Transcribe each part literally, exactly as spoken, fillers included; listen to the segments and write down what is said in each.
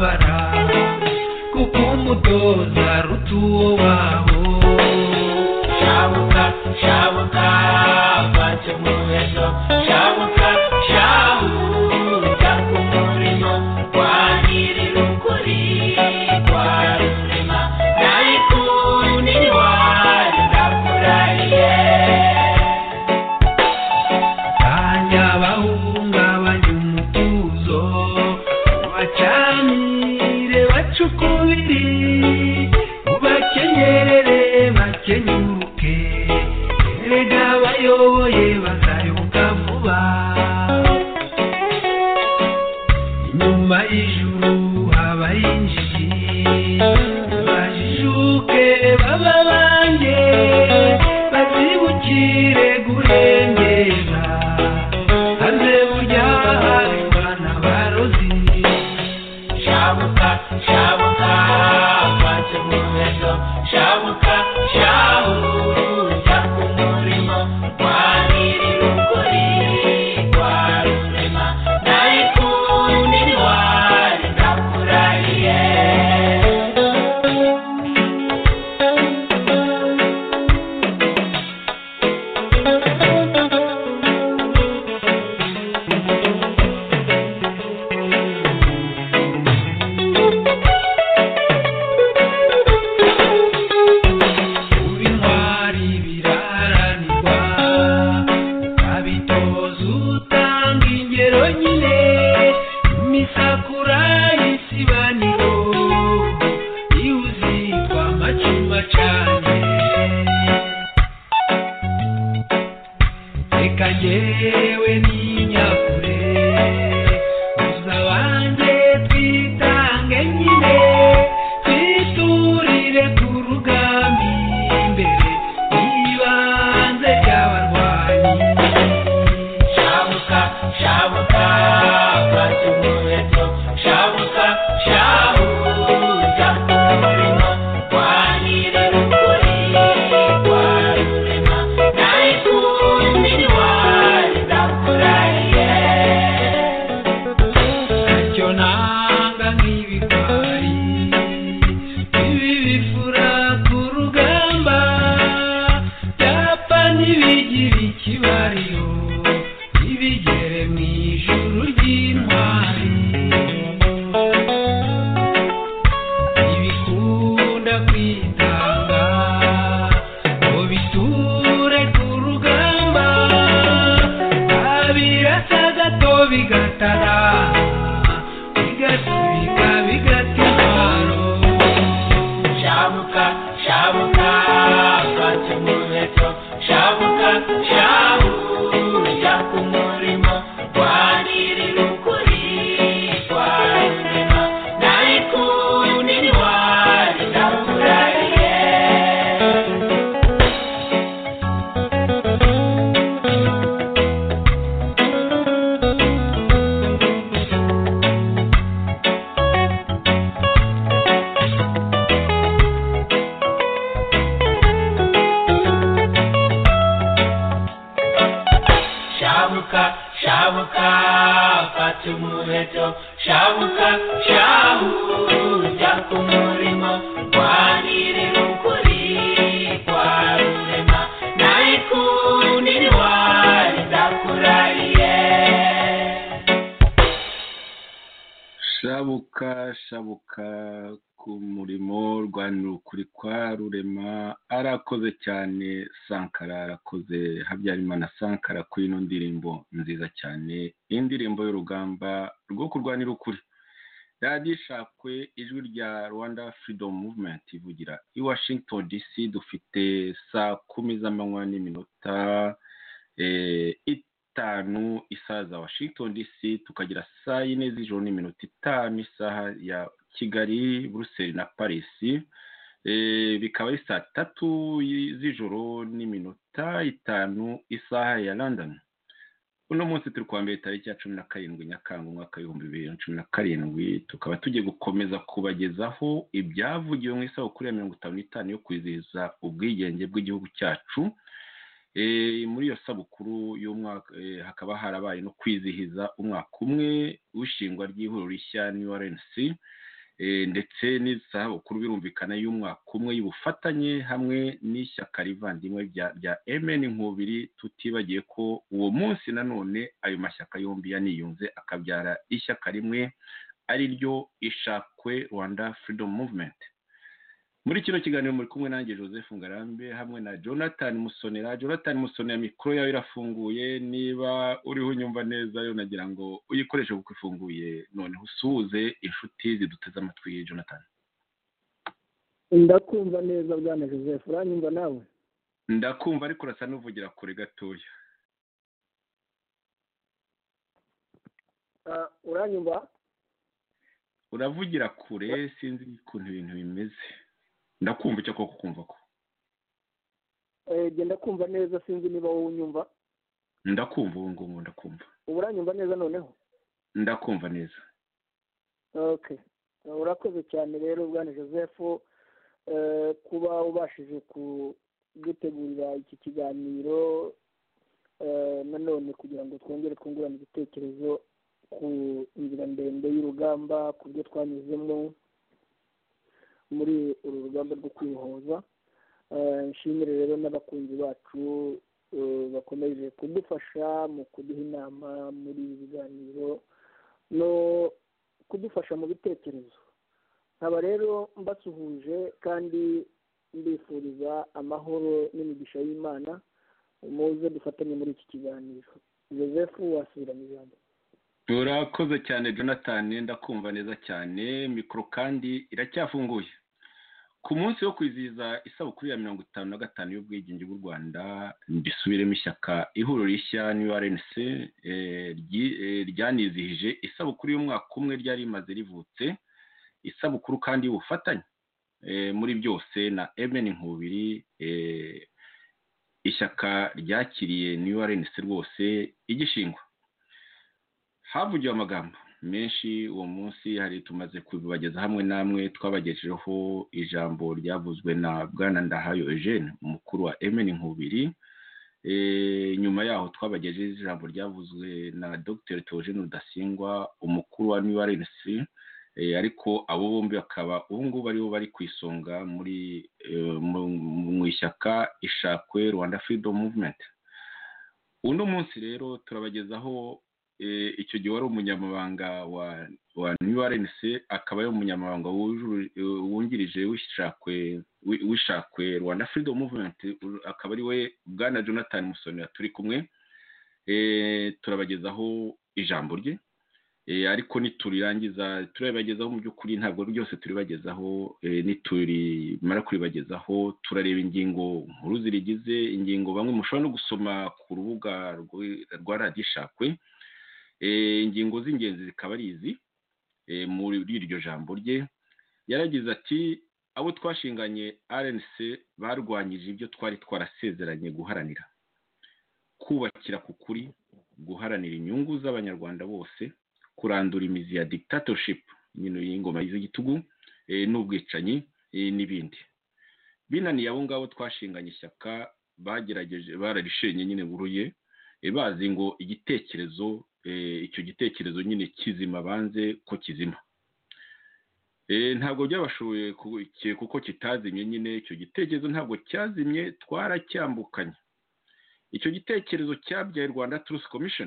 babara kuko umutoza rutuwo wabo shabuka shabuka bace mu ejo shabuka shabuka ku murimo wanirira ukuri kwa rurema nayikundi wari ndakurahiye kanya bahungabanya umutuzo wacanire bacukubiri ubakenyerere bakenyuruke erega bayoboye bazayoboka vuba inyuma y'ijuru habaye injiji bajijuke baba banjye bazibukire gurengera hanze burya hareba n'abarozi shabuka shabuka bace mu ejo shabuka shabuka ku murimo wanirira ukuri kwa rurema nayikundi wari ndakurahiye ubintwari biraharanirwa ukabitoza utanga ingero nyine imisakura y'isibaniro iyo uzitwa amacuma cane reka njyewe n'inyakure gusa wanjye twitange nyine twiturire ku rugambi imbere y'ibanze ry'abarwanyi shabuka shabuka bace mu ejo shabuka shabuka ku murimo wanirira ukuri kwa rurema nayikundi wari ndakurahiye ntacyo nanga nk'ibigwari ibi bifura ku rugamba byapfa ntibigira ikibariro ntibigere mu ijuru ry'intwari ibikunda kwitanga ngo biture ku rugamba abirasa gato bigatara bigasubika bigata intwaro shabuka shabuka bace mu ejo shabuka shabuka ku murimo wanirira ukuri kwa rurema nayikundi wari ndakurahiye shabuka shabuka bace mu ejo shabuka shabuka ku murimo wanirira ukuri kwa rurema nayikundi wari ndakurahiye shabuka shabuka ku murimo rwanira ukuri kwa rurema arakoze cyane Sankara arakoze Habyarimana Sankara kuri ino ndirimbo nziza cyane indirimbo y'urugamba rwo kurwanira ukuri radiyo ishakwe ijwi rya Rwanda Freedom Movement ivugira i Washington D C dufite saa kumi z'amanywa n'iminota eh, itanu isaha za Washington D C tukagira saa yine z'ijoro n'iminota itanu isaha ya Kigali Brussels na Paris eh, bikaba ari saa tatu z'ijoro n'iminota itanu isaha ya London. Uno munsi turi kwa mbere tariki ya cumi na karindwi Nyakanga umwaka w'ibihumbi bibiri na cumi na karindwi tukaba tugiye gukomeza kubagezaho ibyavugiwe mu isabukuru ya mirongo itanu n'itanu yo kwizihiza ubwigenge bw'igihugu cyacu. E, muri iyo sabukuru y'umwaka e, hakaba harabaye no kwizihiza umwaka umwe w'ishingwa ry'ihuriro rishya New R N C ndetse n'isabukuru birumvikana y'umwaka umwe y'ubufatanye hamwe n'ishyaka rivandimwe rya M N Nkubiri, tutibagiye ko uwo munsi nanone ayo mashyaka yombi yaniyunze akabyara ishyaka rimwe ari ryo Ishakwe Rwanda Freedom Movement. Muri kino kiganiro muri kumwe nanjye Joseph Ngarambe hamwe na Jonathan Musonera. Jonathan Musonera, mikoro yawe irafunguye, niba uriho unyumva neza yo nagira ngo uyikoreshe kuko ifunguye, none usuhuze inshuti ziduteze amatwi. Jonathan: ndakumva neza bwana Joseph, uranyumva nawe? Ndakumva ariko urasa n'uvugira kure gatoya. uh, uranyumva? Uravugira kure, sinzi ukuntu ibintu bimeze. Ndakumva icyo koko kumva ko. Eh, genda kumva neza, sinzi niba wowe unyumva. Ndakumva ubu ngubu, ndakumva. Uranyumva neza noneho? Ndakumva neza. Okay. Urakoze cyane rero bwana Joseph eh kuba ubashije kugutegurira iki kiganiro eh nanone kugira ngo twongere twungurane ibitekerezo ku inzira ndende y'urugamba ku byo twanyuzemo muri uru rugamba rwo kwihoza. Nshimire rero n'abakunzi bacu bakomeje kudufasha mu kuduha inama muri ibi biganiro no kudufasha mu bitekerezo. Nkaba rero mbasuhuje kandi mbifuriza amahoro n'imigisha y'Imana. Muze dufatanye muri iki kiganiro. Joseph, wasubira mu ijambo. Urakoze cyane Jonathan, ndakumva neza cyane, mikoro kandi iracyafunguye. Ku munsi wo kwizihiza isabukuru ya mirongo itanu na gatanu y'ubwigenge bw'u Rwanda, mbisubiremo ishyaka ihuriro rishya New R N C ryanizihije isabukuru y'umwaka umwe ryari rimaze rivutse, isabukuru kandi y'ubufatanye muri byose na M N Nkubiri. Ishyaka ryakiriye New R N C rwose igishingwa. Havugiwe amagambo menshi uwo munsi, hari tumaze kubageza hamwe namwe, twabagejejeho ijambo ryavuzwe na Bwana Ndahayo Eugene, umukuru wa M N Nkubiri. E, nyuma yaho twabagejeje ijambo ryavuzwe na Doctor Theogene Rudasingwa, umukuru wa New R N C. E, ariko abo bombi bakaba ubu ngubu aribo bari kwisonga muri e, mu ishyaka Ishakwe Rwanda Freedom Movement. Uno munsi rero turabagezaho icyo gihe wari umunyamabanga wa wa New R N C, akaba ari umunyamabanga wungirije w'Ishakwe w'Ishakwe Rwanda Freedom Movement, akaba ari we Bwana Jonathan Musonera turi kumwe. Eh, turabagezaho ijambo rye, eh, ariko niturirangiza turabagezaho mu by'ukuri ntabwo byose turibagezaho. Eh, nituri mara kuribagezaho turareba ingingo nkuru zirigize, ingingo bamwe mushobora no gusoma ku rubuga rwa Radio Ishakwe. Eh, ingingo z'ingenzi zikaba ari izi. Eh, muri iryo jambo rye yaragize ati: abo twashinganye R N C barwanyije ibyo twari twarasezeranye guharanira, kubakira ku kuri, guharanira inyungu z'abanyarwanda bose, kurandura imizi ya dictatorship, nyine y'ingoma y'igitugu, eh, n'ubwicanyi, eh, n'ibindi. Binaniye abo ngabo twashinganye ishyaka bagerageje bararishenye nyine buruye, eh, bazi ngo igitekerezo Eh, icyo gitekerezo nyine kizima banze ko kizima. Eh, ntabwo byabashoboye kuko kitazimye, nyine icyo gitekerezo ntabwo cyazimye, twaracyambukanye. Icyo gitekerezo cyabyaye Rwanda Truth Commission,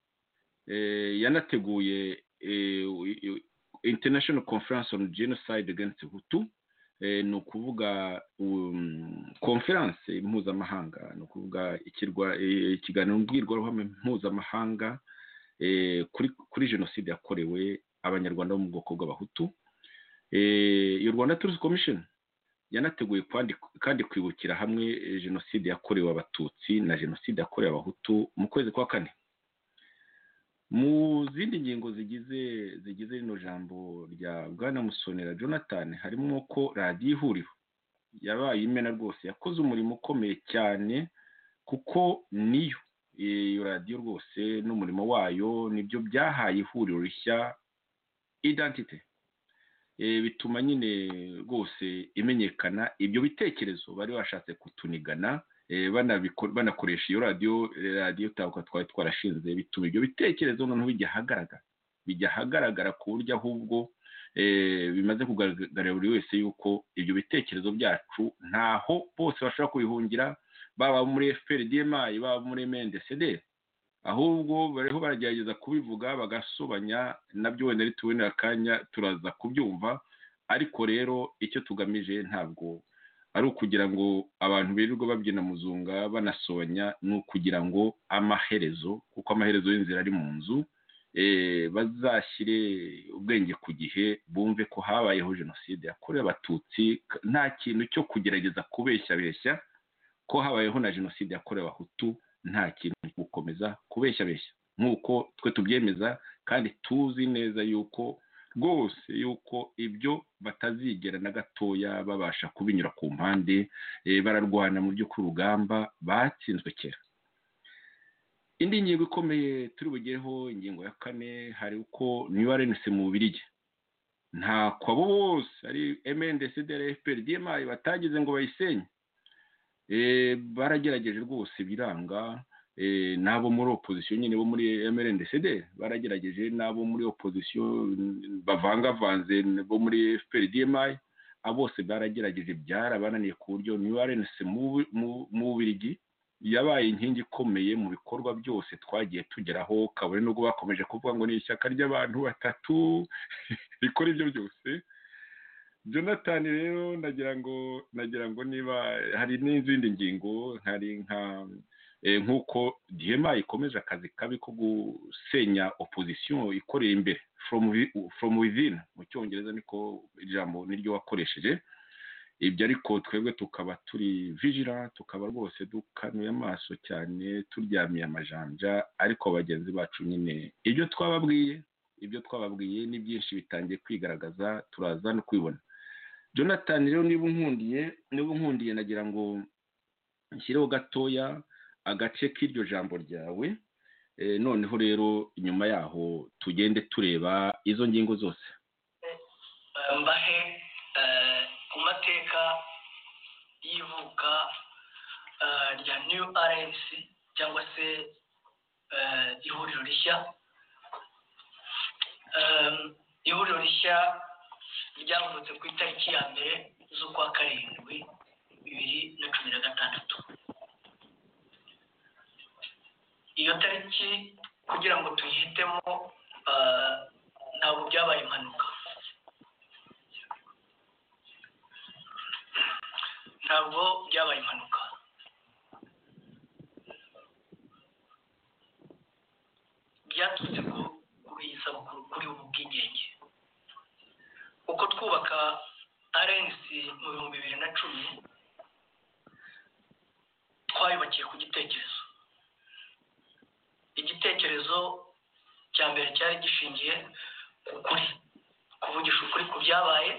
eh, yanateguye eh, International Conference on Genocide Against Hutu. Eh, no kuvuga um, conference mpuzamahanga, no kuvuga ikirwa ikiganiro eh, mbwirwaruhame mpuzamahanga Eh, kuri kuri jenoside yakorewe abanyarwanda bo mu bwoko bw'abahutu. Eh, iyo Rwanda Truth Commission yanateguye kandi kwibukira hamwe eh, jenoside yakorewe abatutsi na jenoside yakorewe abahutu mu kwezi kwa kane. Mu zindi ngingo zigize zigize rino jambo rya Bwana Musonera Jonathan, harimo ko Radio Ihuriro yabaye imena rwose, yakoze umurimo ukomeye cyane, kuko niyo iyo radio rwose n'umurimo wayo nibyo byahaye ihuriro rishya identity. E, bituma nyine rwose imenyekana ibyo bitekerezo bari bashatse kutunigana, e, banakoresha iyo radio radio tabuka twari twarashinze, bituma ibyo bitekerezo noneho bijya hagaragara bijya hagaragara ku buryo ahubwo bimaze kugaragara buri wese yuko ibyo bitekerezo byacu ntaho bose bashobora kubihungira, baba muri F P R D M I baba muri M N D C D, ahubwo bariho baragerageza kubivuga bagasobanya, nabyo wenda ritubonera akanya turaza kubyumva. Ariko rero icyo tugamije ntabwo ari ukugira ngo abantu birirwa babyina muzunga banasobanya, ni ukugira ngo amaherezo, kuko amaherezo y'inzira ari mu nzu, bazashyire ubwenge ku gihe, bumve ko habayeho jenoside yakorewe abatutsi. Nta kintu cyo kugerageza kubeshya beshya ko habayeho na jenoside yakorewe abahutu, nta kintu cyo gukomeza kubeshya beshya nk'uko twe tubyemeza, kandi tuzi neza yuko rwose yuko ibyo batazigera na gatoya babasha kubinyura ku mpande, bararwana mu byo ku rugamba batsinzwe kera. Indi ngingo ikomeye turi bugereho, ingingo ya kane, hari uko New R N C mu Bubiligi nta kwabo bose ari M N D C D F P R D M I batagize ngo bayisenye. Baragerageje rwose biranga, nabo muri opposition nyine bo muri M N D C D baragerageje, nabo muri opposition bavangavanze bo muri F P R D M I, abose baragerageje, byarabananiye ku buryo New R N C mu Bubiligi yabaye inkingi ikomeye mu bikorwa byose twagiye tugeraho, kabone nubwo bakomeje kuvuga ngo ni ishyaka ry'abantu batatu rikora ibyo byose. Jonathan rero nagira ngo nagira ngo niba hari n'izindi ngingo, hari nka nk'uko D M I ikomeje akazi kabi ko gusenya opposition ikorera imbere, from from within mu cyongereza niko ijambo niryo wakoresheje. Ibyo ariko twebwe tukaba turi vigilant, tukaba rwose dukanuye amaso cyane, turyamiye amajanja. Ariko bagenzi bacu nyine ibyo twababwiye ibyo twababwiye ni byinshi bitangiye kwigaragaza, turaza no kwibona. Jonathan rero niba unkundiye niba unkundiye nagira ngo nshyireho gatoya agace k'iryo jambo ryawe, noneho rero inyuma yaho tugende tureba izo ngingo zose. Mbahe ku mateka y'ivuka rya New R N C cyangwa se ihuriro rishya. Ihuriro rishya ryavutse ku itariki ya mbere z'ukwa karindwi bibiri na cumi na gatandatu. Iyo tariki kugira ngo tuyihitemo ntabwo byabaye impanuka, ntabwo byabaye impanuka. Byaturutse kuri iyi sabukuru, kuri ubu bwigenge. Uko twubaka R N C mu bihumbi bibiri na cumi, twayubakiye ku gitekerezo. Igitekerezo cya mbere cyari gishingiye ku kuri, kuvugisha ukuri ku byabaye.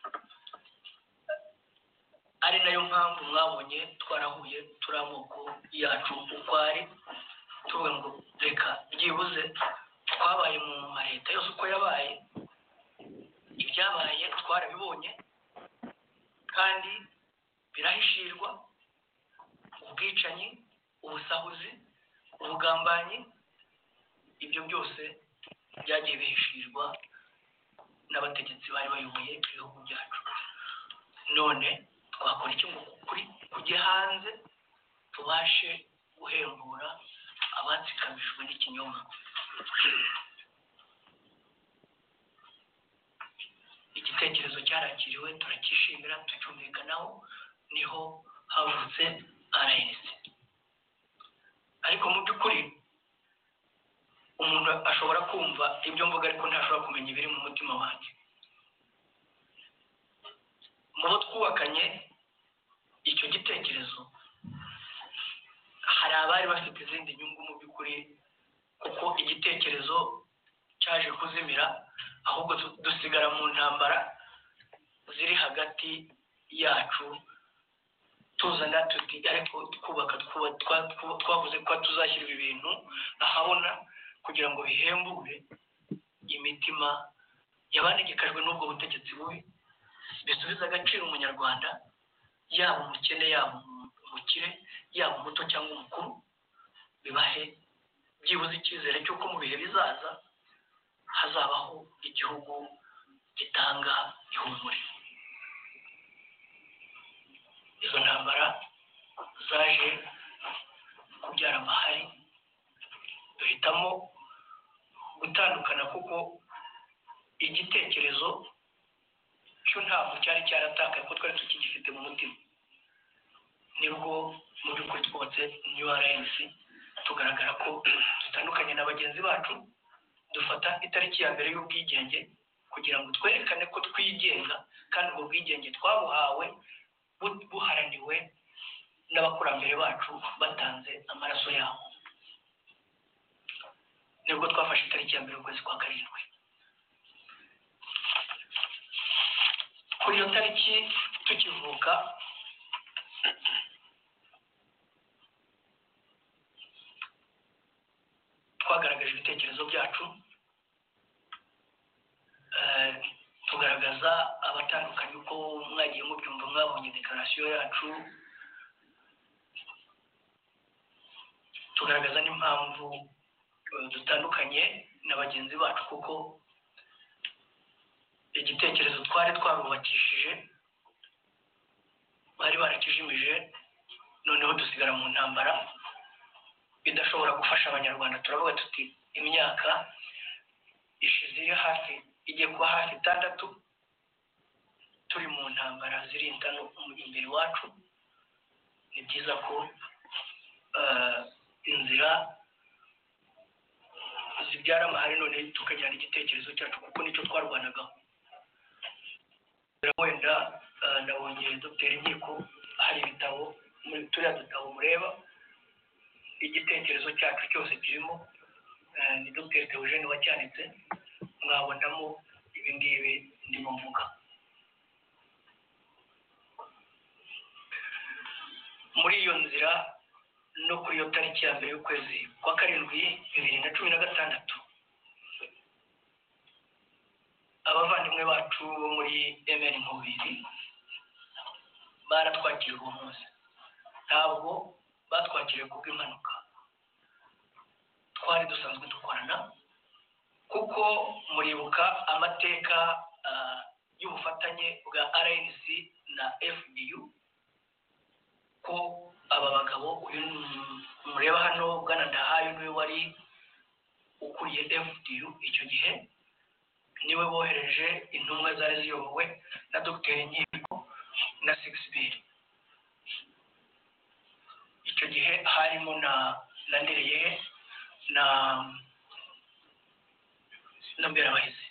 Ari nayo mpamvu mwabonye twarahuye turi amoko yacu uko ari, tuvuga ngo reka byibuze twabaye mu mareta yose uko yabaye, ibyabaye twarabibonye kandi birahishirwa. Ubwicanyi, ubusahuzi, ubugambanyi, ibyo byose byagiye bihishirwa n'abategetsi bari bayoboye ibihugu byacu. None twakora iki ngo kuri kujye hanze tubashe guhembura abatsikamijwe n'ikinyoma? Igitekerezo cyarakiriwe, turakishimira, tucyumvikanaho, niho havutse R N C. Ariko mu by'ukuri umuntu ashobora kumva ibyo mvuga ariko ntashobora kumenya ibiri mu mutima wanjye. Mu bo twubakanye icyo gitekerezo hari abari bafite izindi nyungu mu by'ukuri, kuko igitekerezo cyaje kuzimira, ahubwo dusigara mu ntambara ziri hagati yacu, tuzana tuti ariko twubaka twavuze ko tuzashyira ibi bintu ahabona kugira ngo bihembure imitima yabanegekajwe n'ubwo butegetsi bubi, bisubiza agaciro umunyarwanda, yaba umukene yaba umukire, yaba umuto cyangwa umukuru, bibahe byibuze icyizere cy'uko mu bihe bizaza hazabaho igihugu gitanga ihumure. Izo ntambara zaje kubyara amahari, duhitamo gutandukana kuko igitekerezo cyo ntabwo cyari cyaratakaye ko twari tukigifite mu mutima. Nibwo mu by'ukuri twose New Alliance tugaragara ko dutandukanye na bagenzi bacu, dufata itariki ya mbere y'ubwigenge kugira ngo twerekane ko twigenga, kandi ubwo bwigenge twabuhawe buharaniwe n'abakurambere bacu batanze amaraso yabo. Nibwo twafashe itariki ya mbere y'ukwezi kwa karindwi. Kuri iyo tariki tukivuka, twagaragaje ibitekerezo byacu, tugaragaza abatandukanye uko mwagiye mubyumva, mwabonye dekarasiyo yacu, tugaragaza n'impamvu dutandukanye na bagenzi bacu kuko igitekerezo twari twarubakishije bari barakijimije, noneho dusigara mu ntambara bidashobora gufasha abanyarwanda. Turavuga tuti imyaka ishize hafi igiye kuba hafi itandatu turi mu ntambara ziri intano imbere iwacu. Ni byiza ko inzira zibyara amahari, none tukajyana igitekerezo cyacu kuko nicyo twarwanagaho. Wenda nabonye Dr Nkiko hari ibitabo muri turiya dutabo mureba, igitekerezo cyacu cyose kirimo, ni Dr Theogene wacyanditse, mwabonamo ibi ngibi ndimo mvuga. Muri iyo nzira no kuri iyo tariki ya mbere y'ukwezi kwa karindwi bibiri na cumi na gatandatu, abavandimwe bacu bo muri M N Nkubiri baratwakiriye uwo munsi. Ntabwo batwakiriye kubw'impanuka, twari dusanzwe dukorana kuko muribuka amateka y'ubufatanye bwa R N C na F D U, ko aba bagabo uyu mureba hano Bwana Ndahayo niwe wari ukuriye F D U icyo gihe, niwe bohereje intumwa zari ziyobowe na Dr Nkiko na Sixbert. Icyo gihe harimo na Landereye na na Mberabahizi.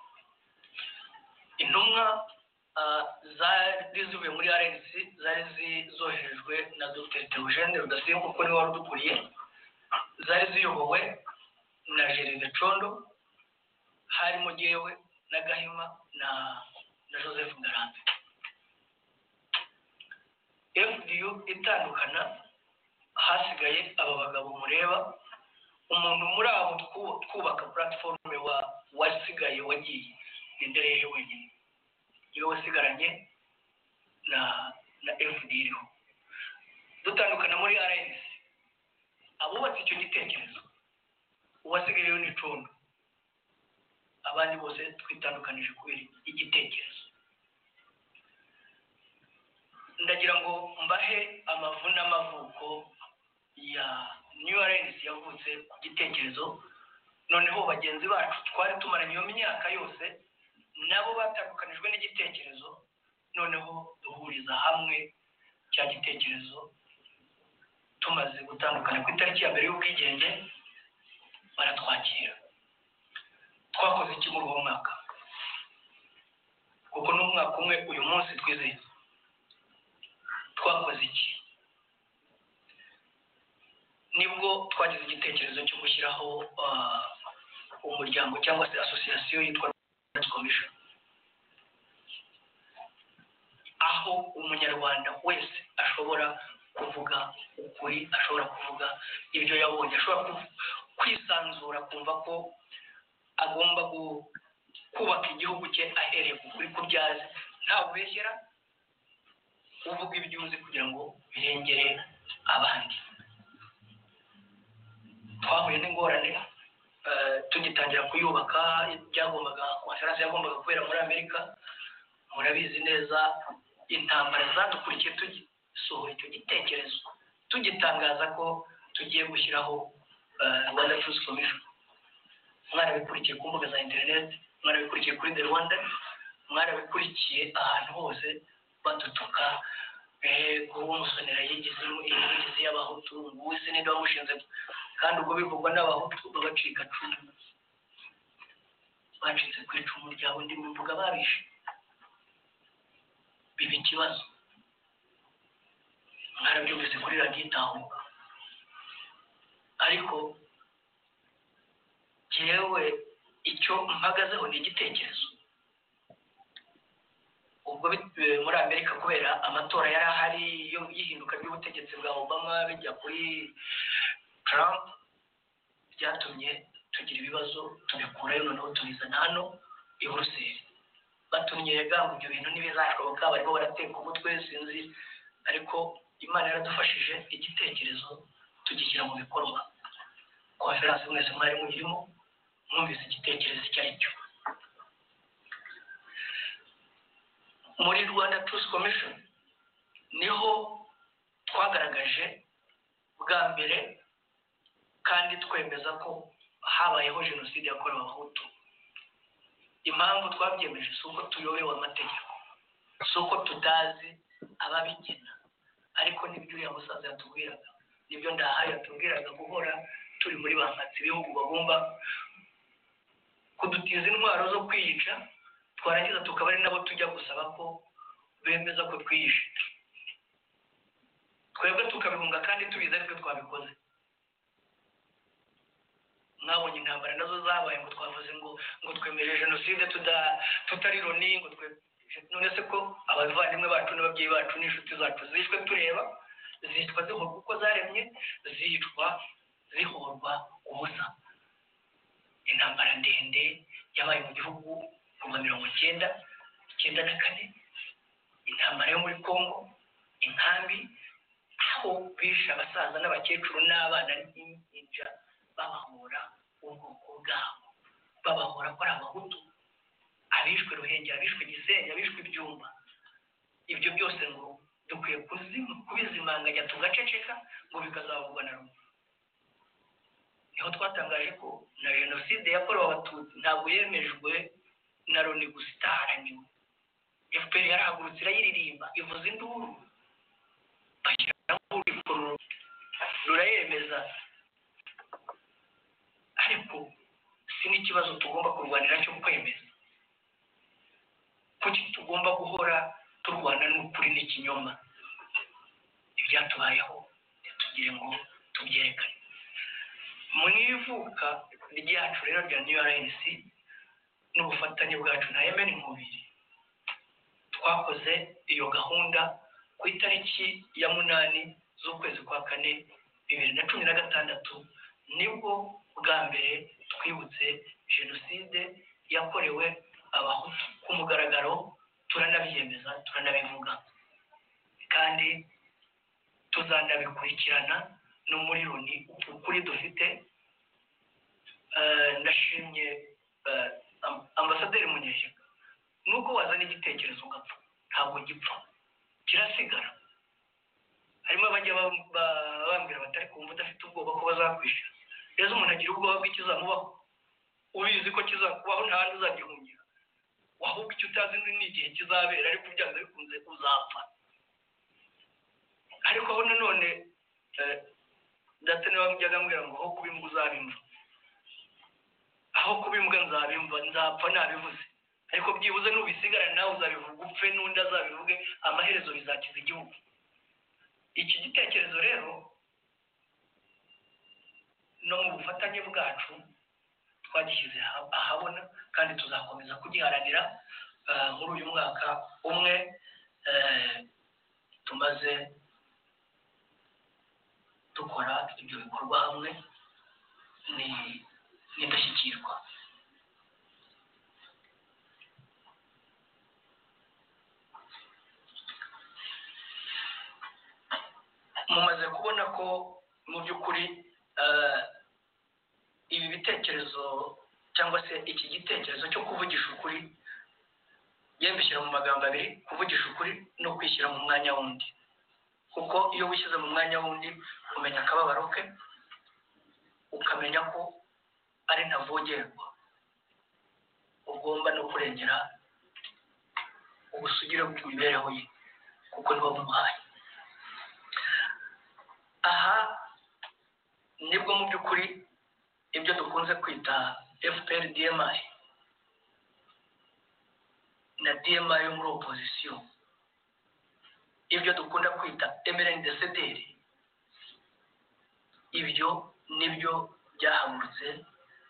Intumwa zari zivuye muri R N C zari zizoherejwe na Dr Theogene Rudasingwa kuko niwe wari udukuriye, zari ziyobowe na Gervais Condo, harimo jyewe na Gahima na na Joseph Ngarambe. F D U itandukana, hasigaye aba bagabo mureba. Umuntu muri abo twubaka platform wa wasigaye wagiye ni Ndereye wenyine, iyo wasigaranye na na F D U. Dutandukana muri R N C, abubatse icyo gitekerezo, uwasigaye ni Condo, abandi bose twitandukanije kubera igitekerezo. Ndagira ngo mbahe amavu n'amavuko ya New Alliance yavutse ku gitekerezo, noneho bagenzi bacu twari tumaranye iyo myaka yose nabo batandukanijwe n'igitekerezo, noneho duhuriza hamwe cya gitekerezo. Tumaze gutandukana ku itariki ya mbere y'ubwigenge, baratwakira. Twakoze iki muri uwo mwaka? Kuko n'umwaka umwe uyu munsi twizeye. Twakoze iki? Nibwo twagize igitekerezo cyo gushyiraho umuryango cyangwa se association yitwa Commission, aho umunyarwanda wese ashobora kuvuga ukuri, ashobora kuvuga ibyo yabonye, ashobora kwisanzura, kumva ko agomba kubaka igihugu cye ahereye ku kuri kubyaza, nta ubeshyera, uvuga ibyo uzi kugira ngo birengere abandi. Twahuye n'ingorane tugitangira kuyubaka byagombaga konferanse yagombaga kubera muri Amerika. Murabizi neza intambara zadukurikiye tugisohora icyo gitekerezo tugitangaza ko tugiye gushyiraho Rwanda Truth Commission. Mwarabikurikiye ku mbuga za internet, mwarabikurikiye kuri The Rwanda, mwarabikurikiye ahantu hose batutuka kuba umusonera yigize yigize y'abahutu ubuzi ninde wamushinze, kandi ubwo bivugwa n'abahutu bagacika cumu, bacitse ku icumu ryabo ndi mvuga babishe. Biba ikibazo, mwarabyumvise kuri radiyo Itahuka. Ariko jewe icyo mpagazeho ni igitekerezo. Ubwo muri Amerika kubera amatora yari ahari yo yihinduka ry'ubutegetsi bwa Obama bijya kuri Trump, byatumye tugira ibibazo tubikurayo noneho tubizana hano i Buruseli. Batumye gamba ibyo bintu ntibizashoboka, barimo barateka umutwe sinzi, ariko Imana yaradufashije igitekerezo tugishyira mu bikorwa. Konferanse mwese mwari muyirimo mwumvise igitekerezo icyo ari cyo. Muri Rwanda Truth Commission niho twagaragaje bwa mbere kandi twemeza ko habayeho jenoside yakorewe Abahutu. Impamvu twabyemeje si uko tuyobewe amategeko, si uko tutazi ababigena, ariko n'ibyo uriya musaza yatubwiraga, nibyo ndahaye yatubwiraga guhora turi muri bampatsi ibihugu bagomba kudutiza intwaro zo kwiyica, twarangiza tukaba ari nabo tujya gusaba ko bemeza ko twiyishe, twebwe tukabihunga kandi tubizi ariko twabikoze. Mwabonye intambara nazo zabaye ngo twavuze ngo ngo twemeje jenoside tutari Loni, ngo twe none se ko abavandimwe bacu n'ababyeyi bacu n'inshuti zacu zishwe tureba, zitwa zihorwa uko zaremye, zicwa zihorwa ubusa. Intambara ndende yabaye mu gihugu kuva mirongo icyenda icyenda na kane, intambara yo muri Kongo, inkambi aho bishe abasaza n'abakecuru n'abana n'impinja babahora ubwoko bwabo, babahora ko ari Abahutu, abishwe Ruhengeri, abishwe Gisenyi, abishwe Ibyumba. Ibyo byose ngo dukwiye kubizimanganya tugaceceka ngo bikazavugwa na rumwe. Niho twatangaje ko na jenoside yakorewe Abatutsi ntabwo yemejwe na Loni gusa, itaharaniwe. F P R yarahagurutse irayiririmba, ivuza induru, bashyiraho urukoro rurayemeza. Ariko si n'ikibazo tugomba kurwanira cyo kwemeza. Kuki tugomba guhora turwana n'ukuri n'ikinyoma? Ibyatubayeho tugire ngo tubyerekane. Mu ivuka ryacu rero rya New R N C n'ubufatanye bwacu na M N Nkubiri, twakoze iyo gahunda ku itariki ya munani z'ukwezi kwa kane bibiri na cumi na gatandatu, nibwo bwa mbere twibutse jenoside yakorewe Abahutu ku mugaragaro, turanabyemeza turanabivuga kandi tuzanabikurikirana no muri Loni. Ukuri dufite, ndashimye ambasaderi Munyeshyaka, nuko wazana igitekerezo ugapfa ntabwo gipfa, kirasigara. Harimo abajya bambwira batari kumva udafite ubwoba ko bazakwishyura. Rero umuntu agira ubwoba bw'ikizamubaho, ubizi ko kizakubaho nta handi uzagihungira, wahubwo icyo utazi n'igihe kizabera, ariko byanze bikunze uzapfa. Ariko aho nanone ndetse niba mujyaga mbwira ngo aho kuba imbwa uzabimva, aho kuba imbwa nzabimva, nzapfa nabivuze, ariko byibuze nubisigara nawe uzabivuga upfe n'undi azabivuge, amaherezo bizakiza igihugu. Iki gitekerezo rero no mu bufatanye bwacu twagishyize ahabona kandi tuzakomeza kugiharanira. Muri uyu mwaka umwe tumaze dukora ibyo bikorwa hamwe ni n'indashyikirwa. Mumaze kubona ko mu by'ukuri ibi ibitekerezo cyangwa se iki gitekerezo cyo kuvugisha ukuri yembishyira mu magambo abiri: kuvugisha ukuri no kwishyira mu mwanya wundi. Kuko iyo wishyize mu mwanya wundi umenya akababaro ke, ukamenya ko ari ntavogerwa, ugomba no kurengera ubusugire bw'imibereho ye kuko niwo bumuhaye. Aha nibwo mu by'ukuri ibyo dukunze kwita F P R D M I na D M I yo muri opozisiyo, ibyo dukunda kwita M R N D C D R, ibyo nibyo byahagurutse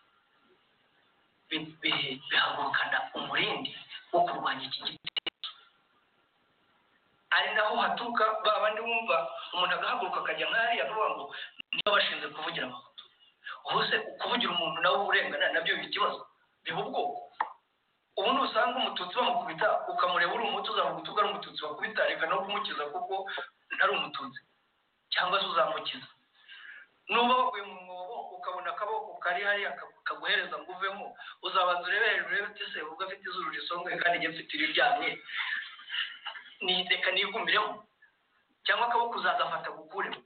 bihagurukana umurindi wo kurwanya iki gitekerezo. Ari naho haturuka ba bandi wumva umuntu agahaguruka akajya nk'ahari akavuga ngo niba bashinze kuvugira amafoto, ubuse kuvugira umuntu nawe urengana nabyo biba ikibazo, biba ubwoko. Ubu nusanga umututsi bamukubita ukamureba uri umututsi, uzavuga utuga ari umututsi bakubita, reka no kumukiza kuko ntari umututsi, cyangwa se uzamukiza. Nuba waguye mu mwobo ukabona akaboko kari hariya kaguhereza ngo uvemo, uzabanza urebe hejuru urebe uti se ubwo afite izuru risongoye kandi njye mfite iriryamye niteka nigumiremo, cyangwa akaboko uzagafata gukuremo.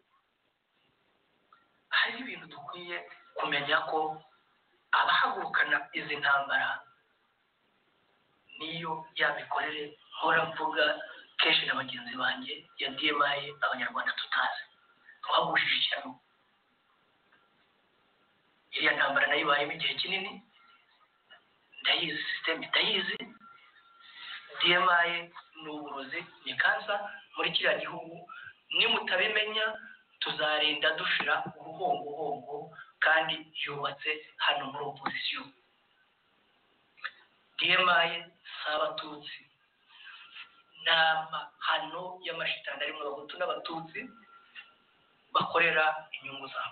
Hari ibintu dukwiye kumenya ko abahagurukana izi ntambara niyo yabikorere nkora mvuga kenshi na bagenzi banjye ya D M I abanyarwanda tutazi twagushije ishyano. Iriya ntambara nayo ibayemo igihe kinini, ndayizi, sisiteme ndayizi. D M I ni uburozi, ni kansa muri kiriya gihugu. Nimutabimenya tuzarinda dushira uruhongohongo kandi yubatse hano muri opozisiyo. D M I si abatutsi, ni amahano y'amashitani arimo abahutu n'abatutsi bakorera inyungu zabo.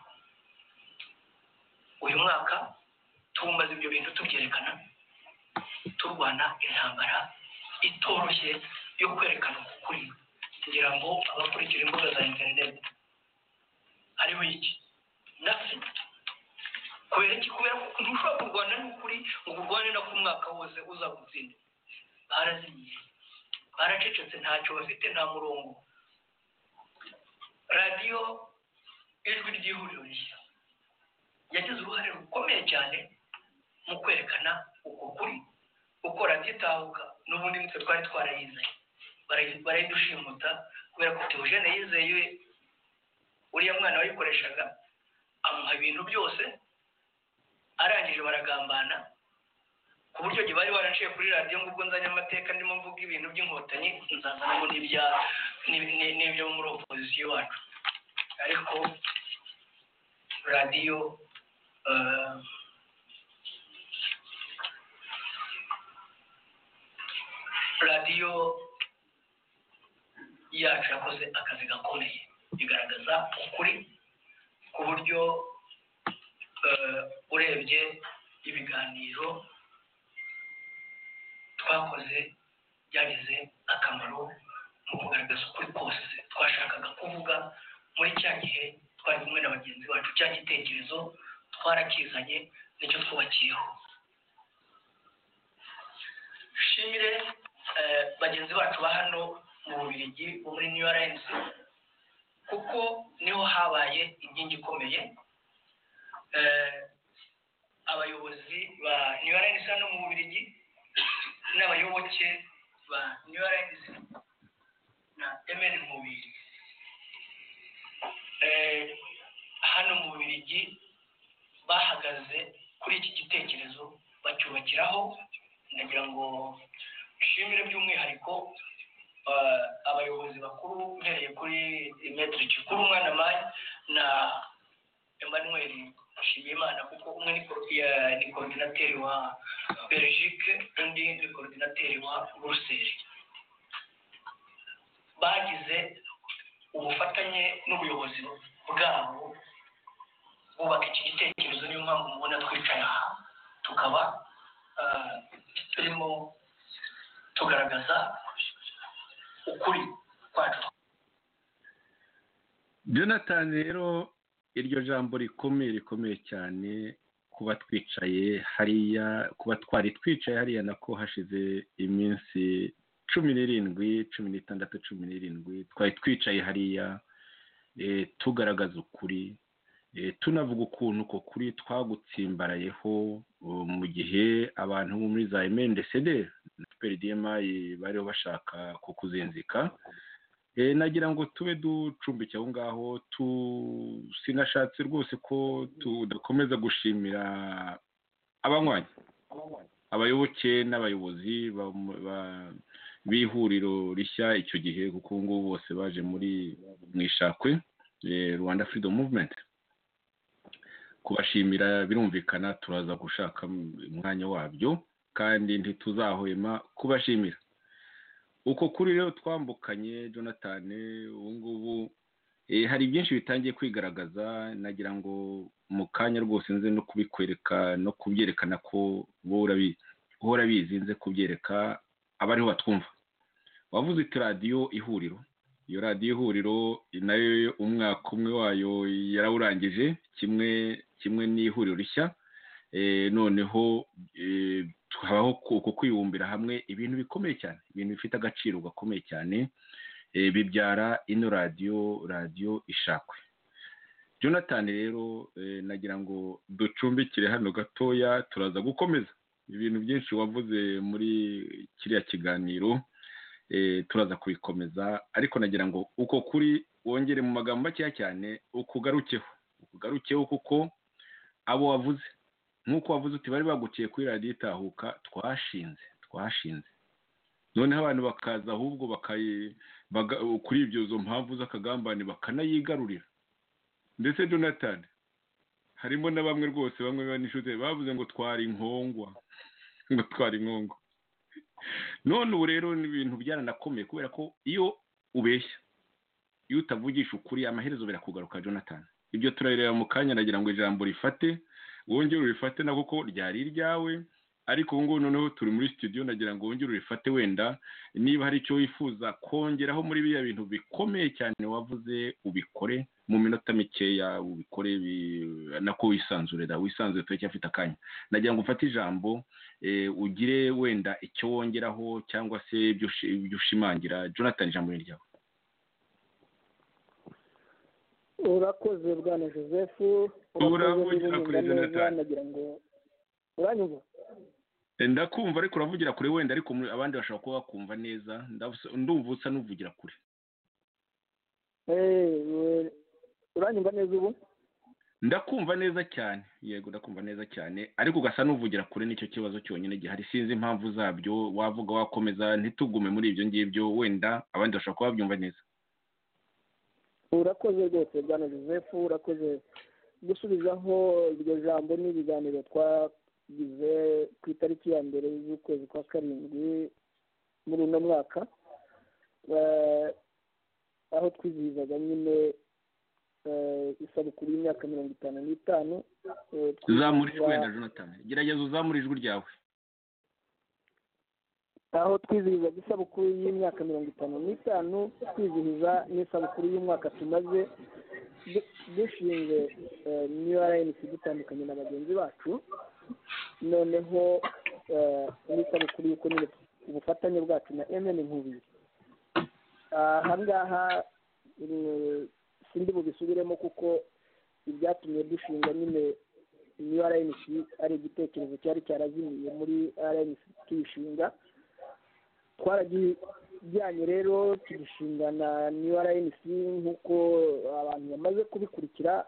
Uyu mwaka tumaze ibyo bintu tubyerekana, turwana intambara itoroshye yo kwerekana ukuri, kugira ngo abakurikira imbuga za interineti hariho iki nafsi. Kubera iki? Kubera ko ntushobora kurwana n'ukuri ngo urwane no ku mwaka wose uza gutsinda. Barazimiye, baracecetse, ntacyo bafite, nta murongo. Radiyo Ijwi ry'Ihuriro Rishya yagize uruhare rukomeye cyane mu kwerekana uko kuri, uko radiyo itahuka n'ubundi nitwe twari twarayizeye, barayidushimuta kubera ko Theogene yizeye uriya mwana wayikoreshaga, amuha ibintu byose, arangije baragambana ku buryo gihe bari baraciye kuri radiyo ngo ubwo nzanye amateka ndimo mvuga ibintu by'inkotanyi nzazanamo n'ibyo muri opozisiyo wacu. Ariko radiyo radiyo yacu yakoze akazi gakomeye, igaragaza ukuri ku buryo urebye ibiganiro twakoze byagize akamaro mu kugaragaza ukuri kose twashakaga kuvuga. Muri cya gihe twari kumwe na bagenzi bacu, cya gitekerezo twarakizanye, nicyo twubakiyeho. Shimire bagenzi bacu ba hano mu Bubiligi bo muri New Alliance, kuko niho habaye inkingi ikomeye. Abayobozi ba New Alliance hano mu Bubiligi n'abayoboke ba New Alliance na M N Mubiri hano mu Bubiligi bahagaze kuri iki gitekerezo bacyubakiraho. Ndagira ngo nshimire by'umwihariko abayobozi bakuru uhereye kuri Maître Gikuru Mwana Mayi na Emmanuel Nshimiyimana, kuko umwe ni coordinateur wa Belgique, undi ni coordinateur wa Bruxelles. Bagize ubufatanye n'ubuyobozi bwabo bubaka iki gitekerezo, niyo mpamvu mubona twicaye aha tukaba turimo tugaragaza ukuri kwacu. Jonathan, rero iryo jambo rikomeye rikomeye cyane kuba twicaye hariya kuba twari twicaye hariya nako hashize iminsi cumi n'irindwi cumi n'itandatu cumi n'irindwi twari twicaye hariya tugaragaza ukuri tunavuga ukuntu uko kuri twagutsimbarayeho mu gihe abantu bo muri za emendesede na peridiyema bariho bashaka kukuzinzika. Nagira ngo tube ducumbike aho ngaho sinashatse rwose ko tudakomeza gushimira abanywanyi abayoboke n'abayobozi b'ihuriro rishya icyo gihe kuko ubu ngubu bose baje muri mu ishakwe Rwanda Freedom Movement. Kubashimira birumvikana, turaza gushaka umwanya wabyo kandi ntituzahwema kubashimira. Uko kuri rero twambukanye Jonathan, ubu ngubu hari byinshi bitangiye kwigaragaza, nagira ngo mu kanya rwose nze no kubikwereka no kubyerekana ko uhora bizinze kubyereka abariho batwumva. Wavuze iti radiyo ihuriro, iyo radiyo ihuriro nayo umwaka umwe wayo yarawurangije kimwe kimwe n'ihuriro rishya. Noneho habaho uko kwibumbira hamwe ibintu bikomeye cyane, ibintu bifite agaciro gakomeye cyane, bibyara ino radiyo radiyo ishakwe. Jonathan rero nagira ngo ducumbikire hano gatoya, turaza gukomeza ibintu byinshi wavuze muri kiriya kiganiro, turaza kubikomeza, ariko nagira ngo uko kuri wongere mu magambo makeya cyane ukugarukeho ukugarukeho kuko abo wavuze nk'uko wavuze uti bari baguciye kuri radiyo itahuka twashinze twashinze noneho abantu bakaza ahubwo bakayi kuri ibyo zo mpamvu z'akagambane bakanayigarurira. Ndetse Jonathan, harimo na bamwe rwose bamwe banishuze bavuze ngo twari inkongwa ngo twari inkongwa. None ubu rero ni ibintu byaranakomeye kubera ko iyo ubeshya, iyo utavugisha ukuri, amaherezo birakugaruka Jonathan. Ibyo turareba mu kanya, nagira ngo ijambo rifate wongere urifate na kuko ryari iryawe, ariko ubu ngubu noneho turi muri studio, nagira ngo wongere urifate, wenda niba hari icyo wifuza kongeraho muri biriya bintu bikomeye cyane wavuze ubikore mu minota mikeya, ubikore nako wisanzurira wisanzure turacyafite akanya. Nagira ngo ufate ijambo ugire wenda icyo wongeraho cyangwa se ibyo ushimangira. Jonathan, ijambo ni ryawe. Urakoze bwana Joseph. Uravugira kuri Jonathan. Nagira ngo uranyumva? Ndakumva ariko uravugira kure wenda, ariko abandi bashobora kuba bakumva neza. Ndumva usa n'uvugira kure. Eh, uranyumva neza ubu? Ndakumva neza cyane, yego ndakumva neza cyane, ariko ugasa n'uvugira kure, nicyo kibazo cyonyine gihari. Sinzi impamvu zabyo, wavuga wakomeza ntitugume muri ibyo ngibyo, wenda abandi bashobora kuba babyumva neza. Urakoze rwose bwana Joseph, urakoze gusubizaho iryo jambo n'ibiganiro twagize ku itariki ya mbere z'ukwezi kwa karindwi muri uno mwaka, aho twizihizaga nyine isabukuru y'imyaka mirongo itanu n'itanu. Uzamura ijwi wenda Jonathan, gerageza uzamura ijwi ryawe. Aho twizihizaga isabukuru y'imyaka mirongo itanu n'itanu, twizihiza n'isabukuru y'umwaka tumaze dushinze New R N C dutandukanye na bagenzi bacu. Noneho n'isabukuru y'uko nyine ubufatanye bwacu na M N Nkubiri. Aha ngaha sindi bubisubiremo kuko ibyatumye dushinga nyine New R N C ari igitekerezo cyari cyarazimiye muri R N C tuyishinga. Twaragijyanye rero tugishinga na New R N C nk'uko abantu bamaze kubikurikira.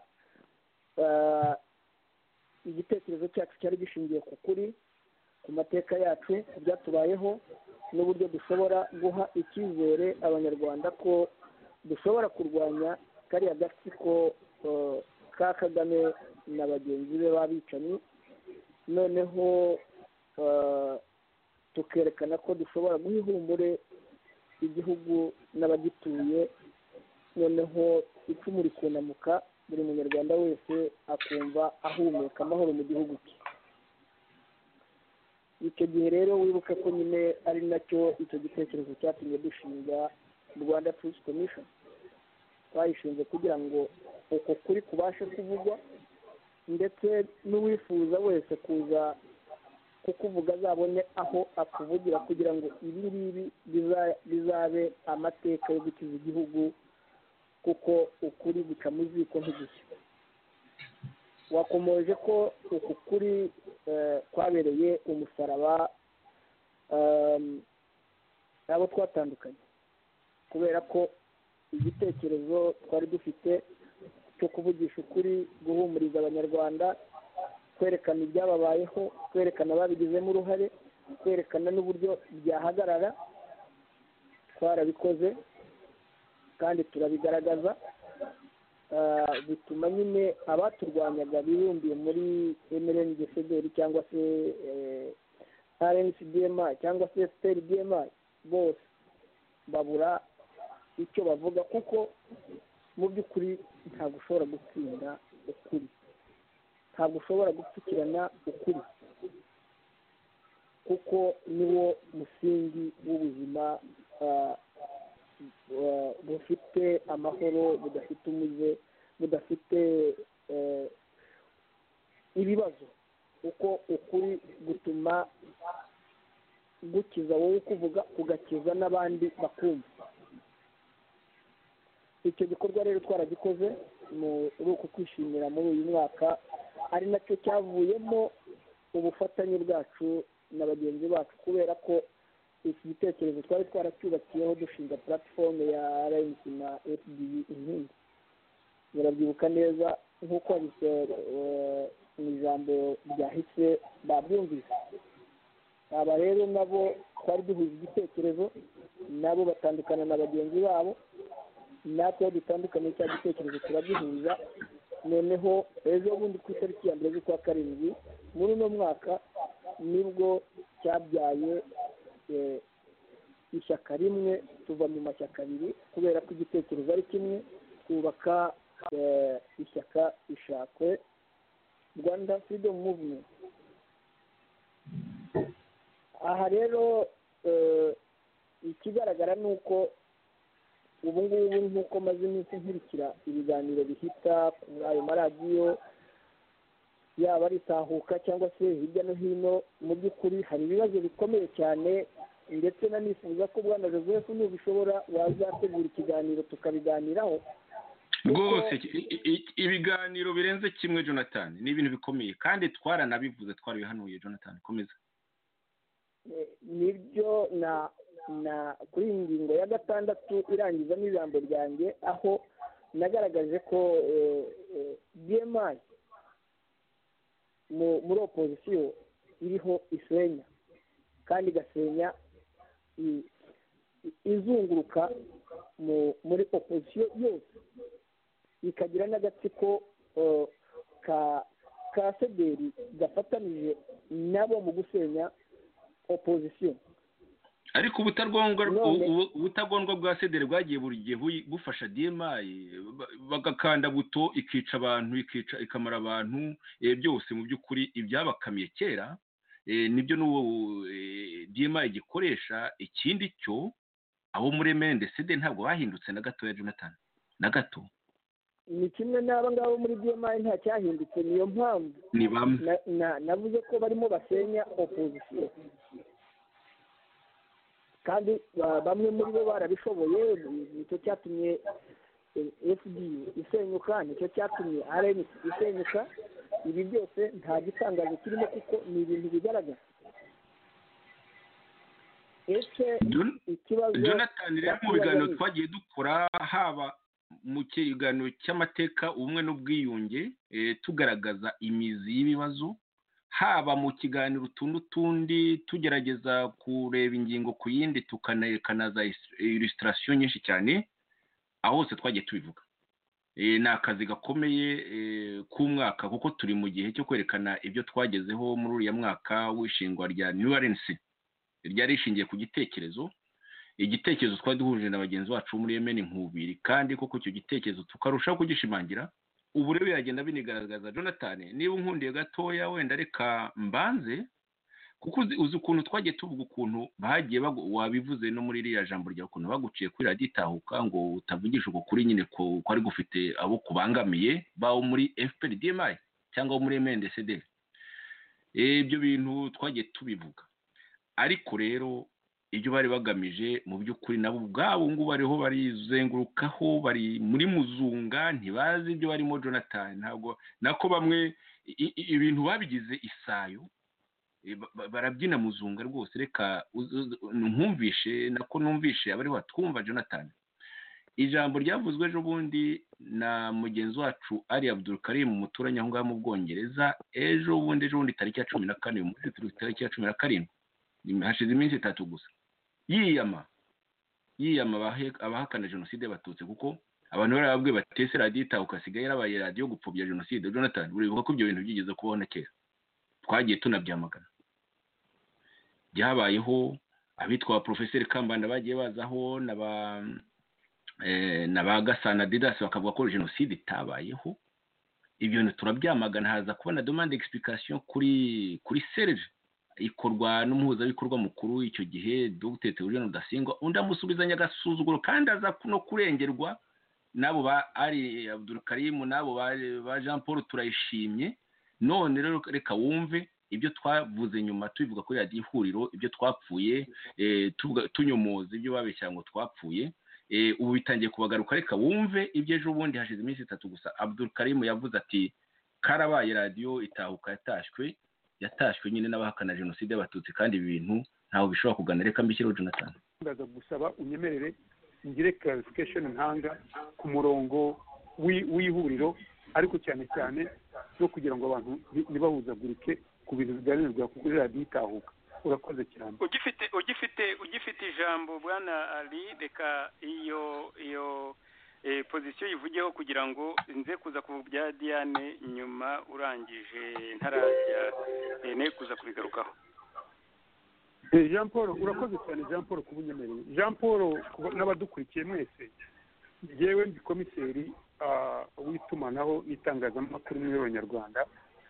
Igitekerezo cyacu cyari gishingiye ku kuri, ku mateka yacu, ku byatubayeho, n'uburyo dushobora guha icyizere abanyarwanda ko dushobora kurwanya kariya gatsiko ka Kagame na bagenzi be b'abicanyi. Noneho tukerekana ko dushobora guha ihumure igihugu n'abagituye, noneho icumu rikunamuka, buri munyarwanda wese akumva ahumeka amahoro mu gihugu cye. Icyo gihe rero wibuke ko nyine ari nacyo icyo gitekerezo cyatumye dushinga Rwanda Truth Commission. Twayishinze kugira ngo uko kuri kubashe kuvugwa, ndetse n'uwifuza wese kuza kukuvuga azabone aho akuvugira kugira ngo ibi ngibi bizabe amateka yo gukiza igihugu, kuko ukuri guca mu ziko ntigushya. Wakomoje ko uku kuri kwabereye umusaraba abo twatandukanye, kubera ko igitekerezo twari dufite cyo kuvugisha ukuri, guhumuriza abanyarwanda, kwerekana ibyababayeho, kwerekana ababigizemo uruhare, kwerekana n'uburyo byahagarara, twarabikoze kandi turabigaragaza. Bituma nyine abaturwanyaga bibumbiye muri M R N D C D cyangwa se R N C D M cyangwa se F P R D M bose babura icyo bavuga, kuko mu by'ukuri ntabwo ushobora gutsinda ukuri, ntabwo ushobora gupfukirana ukuri, kuko niwo musingi w'ubuzima bufite amahoro, budafite umuze, budafite ibibazo, kuko ukuri gutuma gukiza wowe ukuvuga, ugakiza n'abandi bakumva. Icyo gikorwa rero twaragikoze muri uku kwishimira muri uyu mwaka, ari nacyo cyavuyemo ubufatanye bwacu na bagenzi bacu, kubera ko iki gitekerezo twari twaracyubakiyeho dushinga platform ya R N C na F D B inkingi. Murabyibuka neza nk'uko mu ijambo ryahise babyumvise. Aba rero nabo twari duhuza igitekerezo, nabo batandukana na bagenzi babo, natwe dutandukanye cya gitekerezo turagihuza. Noneho ejo bundi ku itariki ya mbere z'ukwa karindwi muri uno mwaka nibwo cyabyaye ishyaka rimwe, tuva mu mashyaka abiri kubera ko igitekerezo ari kimwe, twubaka ishyaka Ishakwe, Rwanda Freedom Movement. Aha rero ikigaragara ni uko ubu ngubu nk'uko maze iminsi nkurikira ibiganiro bihita kuri ayo maradiyo, yaba ari Itahuka cyangwa se hirya no hino, mu by'ukuri hari ibibazo bikomeye cyane, ndetse nanifuza ko Bwana Joseph nubishobora wazategura ikiganiro tukabiganiraho rwose. Ibiganiro birenze kimwe Jonathan, ni ibintu bikomeye kandi twaranabivuze, twarabihanuye. Jonathan komeza. Nibyo na na kuri iyi ngingo ya gatandatu irangiza n'ijambo ryanjye, aho nagaragaje ko D M I muri opozisiyo iriho isenya, kandi igasenya izunguruka muri opozisiyo yose, ikagira n'agatsiko ka ka sederi gafatanije nabo mu gusenya opozisiyo. Ariko ubutagondwa bwa sederi bwagiye buri gihe bufasha D M I, bagakanda buto ikica abantu, ikica ikamara abantu, byose mu by'ukuri ibyabakamiye kera nibyo n'uwo D M I gikoresha. Ikindi cyo abo muri M R N D C D ntabwo bahindutse na gato ya Jonathan, na gato. Ni kimwe n'aba ngabo muri D M I nta cyahindutse, niyo mpamvu ni bamwe navuze ko barimo basenya opozisiyo, kandi bamwe muri bo barabishoboye. Nicyo cyatumye F D isenyuka, nicyo cyatumye R N C isenyuka. Ibi byose nta gitangaje kirimo, kuko ni ibintu bigaragara. Jonathan, rero mu biganiro twagiye dukora, haba mu kiganiro cy'amateka ubumwe n'ubwiyunge tugaragaza imizi y'ibibazo, haba mu kiganiro utundi utundi tugerageza kureba ingingo ku yindi, tukanerekana za illustration nyinshi cyane, aho hose twagiye tubivuga. Ni akazi gakomeye k'umwaka, kuko turi mu gihe cyo kwerekana ibyo twagezeho muri uriya mwaka w'ishingwa rya New R N C, ryari rishingiye ku gitekerezo igitekerezo twari duhuje na bagenzi bacu muri Yemen nkubiri, kandi koko icyo gitekerezo tukarushaho kugishimangira. Ubu rero biragenda binigaragaza. Jonathan, niba unkundiye gatoya wenda reka mbanze, kuko uzi ukuntu twagiye tuvuga ukuntu bagiye wabivuze no muri iriya jambo rya ukuntu baguciye kuri radiyo Itahuka ngo utavugisha uko kuri nyine ko ari gufite abo kubangamiye bawo muri F P R D M I. cyangwa wo muri M N D C D. Ibyo bintu twagiye tubivuga, ariko rero ibyo bari bagamije mu by'ukuri nabo ubwabo ngo bariho barizengurukaho, bari muri muzunga, ntibazi ibyo barimo Jonathan. Ntabwo nako bamwe ibintu babigize isayo, barabyina muzunga rwose. Reka nkumvishe nako numvishe abari batwumva Jonathan. Ijambo ryavuzwe ejo bundi na mugenzi wacu Ali Abdul Karim, umuturanyi aho ngaho mu Bwongereza, ejo bundi ejo bundi tariki ya cumi na kane mu tariki ya cumi na karindwi, hashize iminsi itatu gusa, yiyama yiyama abahakana jenoside y'Abatutsi, kuko abantu barababwiye batese radiyo itahuka asigaye yarabaye radiyo gupfobya jenoside. Jonathan, uribuka ko ibyo bintu byigeze kubaho na kera, twagiye tunabyamagana. Byabayeho abitwa Professeur Kambanda bagiye bazaho n'aba eh n'aba Gasana Didas bakavuga ko jenoside itabayeho. Ibyo bintu turabyamagana. Haza kubona demande d'explication kuri kuri Serge ikorwa n'umuhuzabikorwa mukuru icyo gihe Dr Theogene Rudasingwa, undi amusubizanya agasuzuguro kandi aza no kurengerwa nabo ba Ali Abdul Karim nabo ba Jean Paul Turayishimye. None rero reka wumve ibyo twavuze nyuma tubivuga kuri radiyo Ihuriro, ibyo twapfuye tunyomoza ibyo babeshya ngo twapfuye. Ubu bitangiye kubagaruka. Reka wumve ibyo ejo bundi hashize iminsi itatu gusa Abdul Karim yavuze ati karabaye radiyo itahuka yatashwe yatashwe nyine n'abahakana jenoside y'Abatutsi, kandi ibintu ntaho bishobora kugana. Reka mbishyiraho Jonathan. Ndaza gusaba unyemerere ngire clarification ntanga ku murongo w'ihuriro, ariko cyane cyane no kugira ngo abantu nibahuzagurike ku bintu biganirwa kuri radiyo itahuka. Urakoze cyane. Ugifite ugifite ugifite ijambo Bwana Ali, reka iyo iyo eh position yivugeho kugira ngo nze kuza ku bya Diane nyuma urangije ntarajya ne kuza kubigarukaho. Jean Paul, urakoze cyane Jean Paul kubunyemereye. Jean Paul n'abadukurikiye mwese, yewe ndi komiseri w'itumanaho n'itangazamakuru mu Rwanda.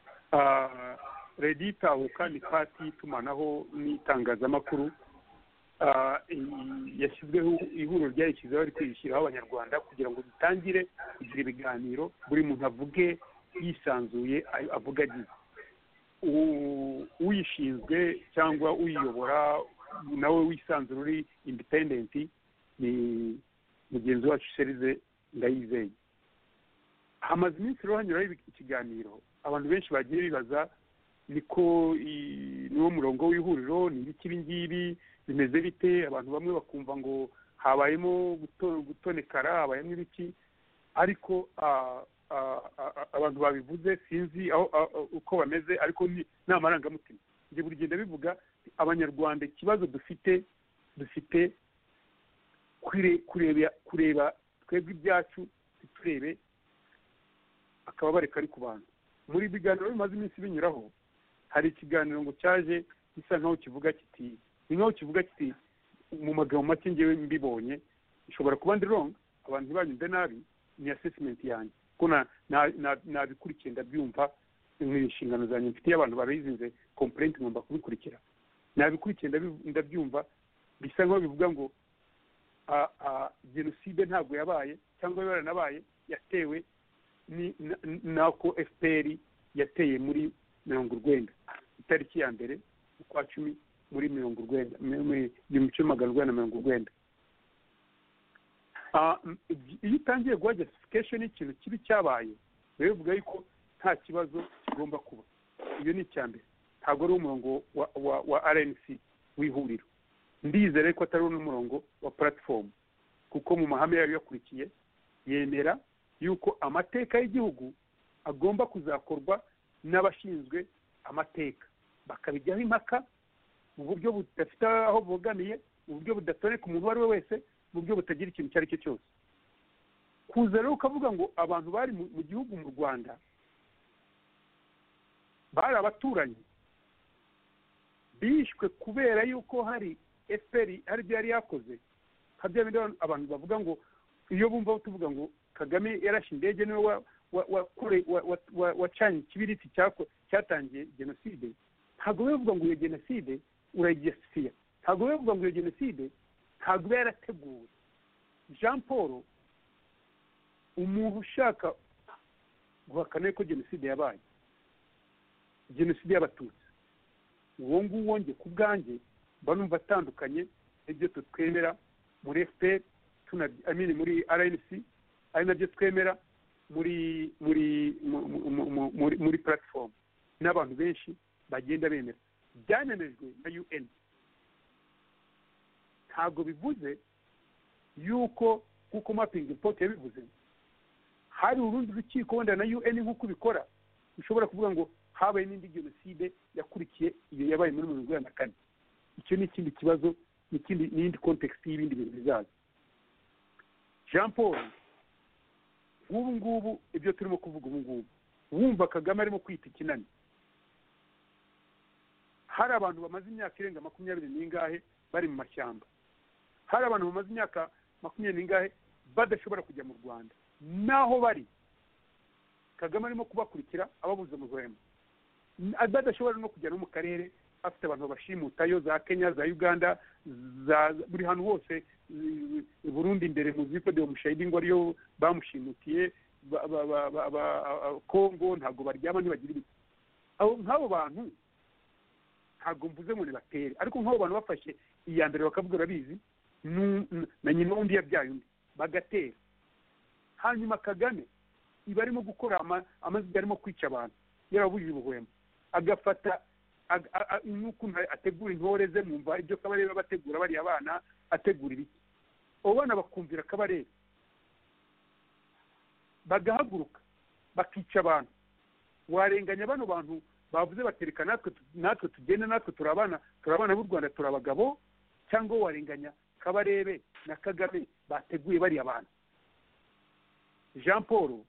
Radio Itahuka ni party y'itumanaho n'itangazamakuru yashyizweho, ihuriro ryayishyizeho ari kwishyiraho abanyarwanda kugira ngo bitangire kugira ibiganiro, buri muntu avuge yisanzuye, avuga agize. Uyishinzwe cyangwa uyiyobora nawe wisanzura uri independent ni mugenzi wacu Serize Ndayizeye. Hamaze iminsi rero hanyuraho ikiganiro, abantu benshi bagiye bibaza niko niwo murongo w'ihuriro, ni iki ibingibi bimeze bite. Abantu bamwe bakumva ngo habayemo gutonekara, habayemo ibiki, ariko abantu babivuze sinzi uko bameze, ariko ni amarangamutima. Nje buri genda bivuga abanyarwanda ikibazo dufite dufite kureba kureba twebwe ibyacu turebe akaba bareka ari ku bantu. Muri biganiro bimaze iminsi binyuraho, hari ikiganiro ngo cyaje gisa nkaho kivuga kiti ni nkaho kivuga kiti mu magambo make ngewe mbibonye, ishobora kuba ndi wrong, abantu ntibanyumve nabi, ni assessment yanjye ko na nabikurikiye ndabyumva mu inshingano zanjye mfite y'abantu barayizinze complaint ngomba kubikurikira. Nabikurikiye ndabyumva bisa nkaho bivuga ngo jenoside ntabwo yabaye cyangwa yaranabaye, yatewe ni nako F P R yateye muri mirongo urwenda itariki ya mbere kwa cumi muri mirongo urwenda mu cumi magana urwenda mirongo urwenda. Iyo utangiye guha justification ikintu kibi cyabaye, rero uvuga yuko nta kibazo kigomba kuba. Iyo ni icyambere, ntabwo ari umurongo wa, wa, wa R N C w'ihuriro. Ndizere ko atari n'umurongo wa platform, kuko mu mahame yayo yakurikiye yemera yuko amateka y'igihugu agomba kuzakorwa n'abashinzwe amateka, bakabijyaho impaka mu buryo budafite aho bugamiye, mu buryo budatoreka umuntu uwo ari we wese, mu buryo butagira ikintu icyo ari cyo cyose. Kuza rero ukavuga ngo abantu bari mu gihugu mu Rwanda bari abaturanyi bishwe kubera yuko hari F P R hari byari yakoze, habya bindi abantu bavuga ngo iyo bumva tuvuga ngo Kagame yarashe indege niwe wacanye ikibiriti cyatangiye jenoside, ntabwo bivuga ngo iyo jenoside urayigesifiya, ntabwo bivuga ngo iyo jenoside ntabwo yarateguwe. Jean Paul, umuntu ushaka guhakana ko jenoside yabaye jenoside y'abatutsi uwo nguwo nge ku bwanjye mba numva atandukanye n'ibyo twemera muri F P R tunamini muri R N C ari nabyo twemera muri muri muri muri platform n'abantu benshi bagenda bemera byanemejwe na U N. Ntabwo bivuze yuko kuko mapping report yabivuze hari urundi rukiko wenda na U N nk'uko bikora ushobora kuvuga ngo habaye n'indi jenoside yakurikiye iyo yabaye muri mirongo inani na kane. Icyo ni ikindi kibazo n'ikindi n'indi context y'ibindi bintu bizaza. Jean Paul ubu ngubu ibyo turimo kuvuga ubu ngubu wumva Kagame arimo kwita ikinani. Hari abantu bamaze imyaka irenga makumyabiri n'ingahe bari mu mashyamba, hari abantu bamaze imyaka makumyabiri n'ingahe badashobora kujya mu Rwanda, naho bari Kagame arimo kubakurikira ababuze mu Rwanda, badashobora no kujya no mu karere afite abantu babashimutayo za Kenya, za Uganda, za buri hantu hose, Burundi imbere mu zipo de mushahidi ngo ariyo bamushimutiye, Kongo ntabwo baryama ntibagira ibiti. Aho nk'abo bantu ntabwo mvuze ngo nibatere, ariko nk'abo bantu bafashe iya mbere bakavuga urabizi na nyina wundi yabyaye undi bagatera, hanyuma Kagame iba arimo gukora amazi arimo kwica abantu yarabujije ubuhwema, agafata n'ukuntu ategura intore ze, mwumva ibyo Kabarebe bategura bariya abana ategura ibiki, abo bana bakumvira Kabarebe bagahaguruka bakica abantu. Warenganya bano bantu bavuze batereka natwe natwe tugenda natwe turabana turabana b'u Rwanda turabagabo, cyangwa warenganya Kabarebe na Kagame bateguye bariya abantu. Jean Paul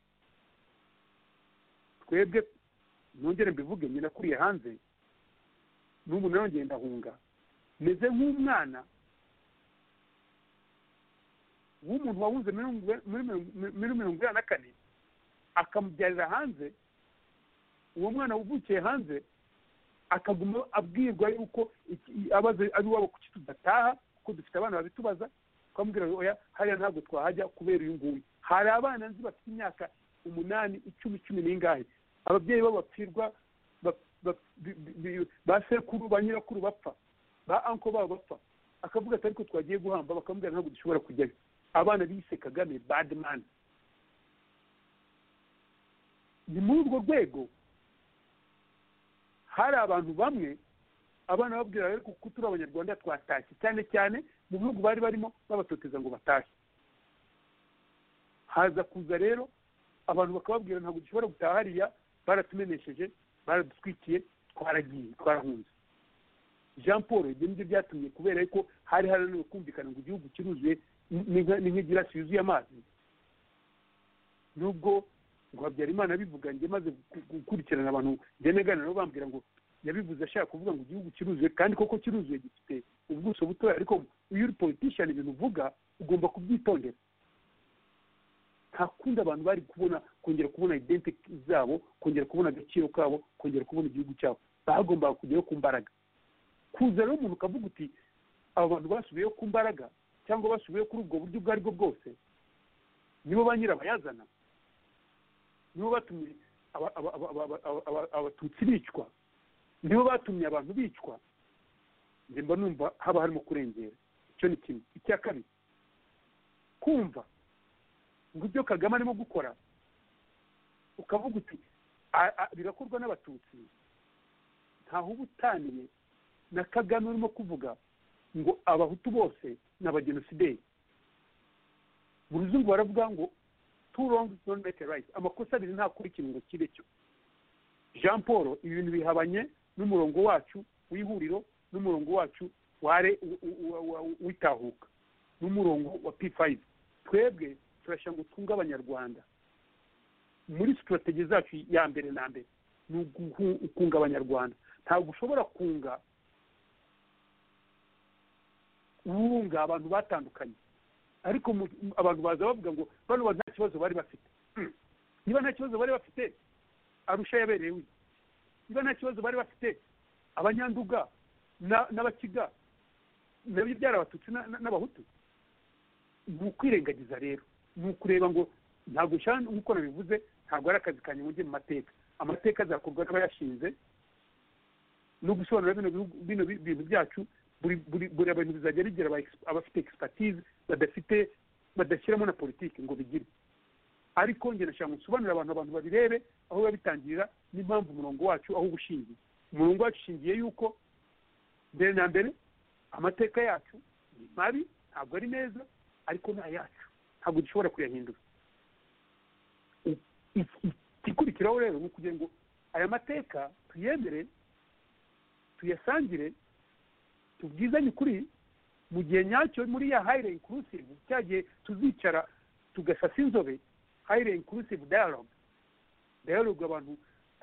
twebwe nongere mbivuge nyina kuriye hanze n'ubu nongeye ndahunga meze nk'umwana w'umuntu wahunze muri mirongo inani na kane akamubyarira hanze. Uwo mwana uvukiye hanze akaguma abwirwa yuko abaze ari wabo kuki tudataha kuko dufite abana babitubaza, twamubwira oya hariya ntabwo twahajya kubera uyu nguyu. Hari abana nzi bafite imyaka umunani icumi cumi n'ingahe ababyeyi babo bapfirwa, ba sekuru ba nyirakuru bapfa, ba anko babo bapfa, akavuga ati ariko twagiye guhamba, bakamubwira ntabwo dushobora kujyayo. Abana bise Kagame bad man. Ni muri urwo rwego hari abantu bamwe abana babwira ariko kuko turi abanyarwanda twatashye, cyane cyane mu bihugu bari barimo babatoteza ngo batashye. Haza kuza rero abantu bakababwira ntabwo dushobora gutaha hariya, baratumenesheje, baradutwikiye, twaragiye twarahunze. Jean Paul ibyo nibyo byatumye kubera ko hari harananiwe kumvikana ngo igihugu kiruzuye ni nk'igirasi yuzuye amazi. Nubwo ngo Habyarimana bivuga nge maze gukurikirana abantu ngenegana nabo bambwira ngo yabivuze ashaka kuvuga ngo igihugu kiruzuye, kandi koko kiruzuye gifite ubuso butoya, ariko iyo uri politician ibintu uvuga ugomba kubyitondera. Nta kundi abantu bari kubona kongera kubona identity zabo, kongera kubona agaciro kabo, kongera kubona igihugu cyabo, bagomba kujyayo ku mbaraga. Kuza rero umuntu ukavuga uti abo bantu basubiyeyo ku mbaraga cyangwa basubiyeyo kuri ubwo buryo ubwo aribwo bwose, nibo ba nyirabayazana, nibo batumye abatutsi bicwa, nibo batumye abantu bicwa, njye mba numva haba harimo kurengera. Icyo ni kimwe. Icya kabiri, kumva ngo ibyo Kagame arimo gukora ukavuga uti birakorwa n'abatutsi, ntaho uba utaniye na Kagame urimo kuvuga ngo abahutu bose ni abagenosideri. Mu ruzungu baravuga ngo two wrongs don't make a right, amakosa abiri nta kuri ikintu ngo kibe cyo. Jean Paul ibintu bihabanye n'umurongo wacu w'ihuriro, n'umurongo wacu ware witahuka, n'umurongo wa P five. Twebwe turashaka ngo twunga abanyarwanda muri strategy zacu ya mbere na mbere ni ukunga abanyarwanda. Ntabwo ushobora kunga urunga abantu batandukanye, ariko abantu baza bavuga ngo bano nta kibazo bari bafite. Niba nta kibazo bari bafite Arusha yaberewe, niba nta kibazo bari bafite Abanyanduga n'Abakiga nabyo byari Abatutsi n'Abahutu. Ni ukwirengagiza rero, ni ukureba ngo ntabwo nshaka nk'uko nabivuze, ntabwo ari akazi kanjye ngo njye mu mateka. Amateka azakorwa n'abayashinze, no gusobanura bino bihugu bino bintu byacu buri buri buri abantu bizajya bigira abafite expertise badafite badashyiramo na politiki ngo bigire. Ariko njye nashaka gusobanurira abantu abantu babirebe aho biba bitangirira n'impamvu umurongo wacu aho gushingiye. Umurongo wacu ushingiye yuko mbere na mbere amateka yacu ni mabi, ntabwo ari meza, ariko ni ayacu, ntabwo dushobora kuyahindura. Igikurikiraho rero ni ukugira ngo aya mateka tuyemere, tuyasangire, tubwizanye ukuri mu gihe nyacyo muri ya highly inclusive, cyagiye tuzicara tugasasa inzobe, highly inclusive dialogue. Dialogue abantu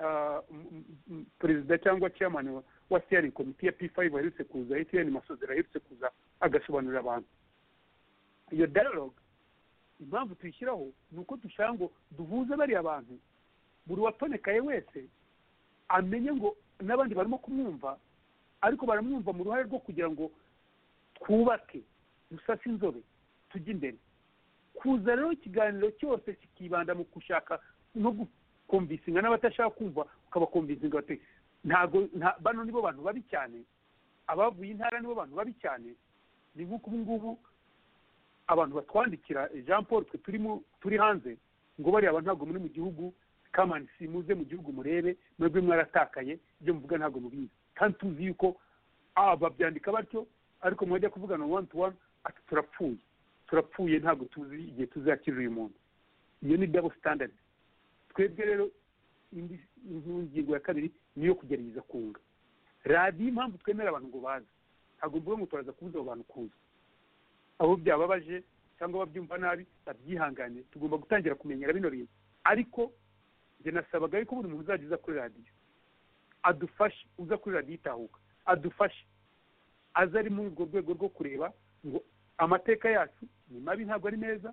perezida cyangwa chairman wa steering committee ya P five aherutse kuza, Etienne Masozera aherutse kuza agasobanurira abantu. Iyo dialogue impamvu tuyishyiraho ni uko dushaka ngo duhuze bari abantu, buri watonekaye wese amenye ngo n'abandi barimo kumwumva, ariko baramwumva mu ruhare rwo kugira ngo twubake, dusase inzobe, tujye imbere. Kuza rero ikiganiro cyose kikibanda mu gushaka no gukomvisinga n'abatashaka kumva, ukabakomvisinga bati ntago bano nibo bantu babi cyane, abavuye intara nibo bantu babi cyane. Ni nk'uko ubu ngubu abantu batwandikira Jean Paul twe turimo turi hanze ngo bari abantu ntago muri mu gihugu, kamani simuze mu gihugu murebe, mwebwe mwaratakaye, ibyo muvuga ntago mubizi. Kandi tuzi yuko aba byandika batyo, ariko mwajya kuvugana one to one ati turapfuye turapfuye ntago tuzi igihe tuzakirira uyu muntu. Iyo ni double standard. Twebwe rero indi ingingo ya kabiri niyo kugerageza kunga radiyo. Impamvu twemera abantu ngo baze, ntabwo mvuga ngo turaza kubuza abo bantu kuza. Abo byababaje cyangwa babyumva nabi babyihangane, tugomba gutangira kumenyera bino bintu. Ariko njye nasabaga yuko buri muntu uzajya uza kuri radiyo adufashe, uza kuri radiyo itahuka adufashe, aza ari muri urwo rwego rwo kureba ngo amateka yacu ni mabi, ntabwo ari meza,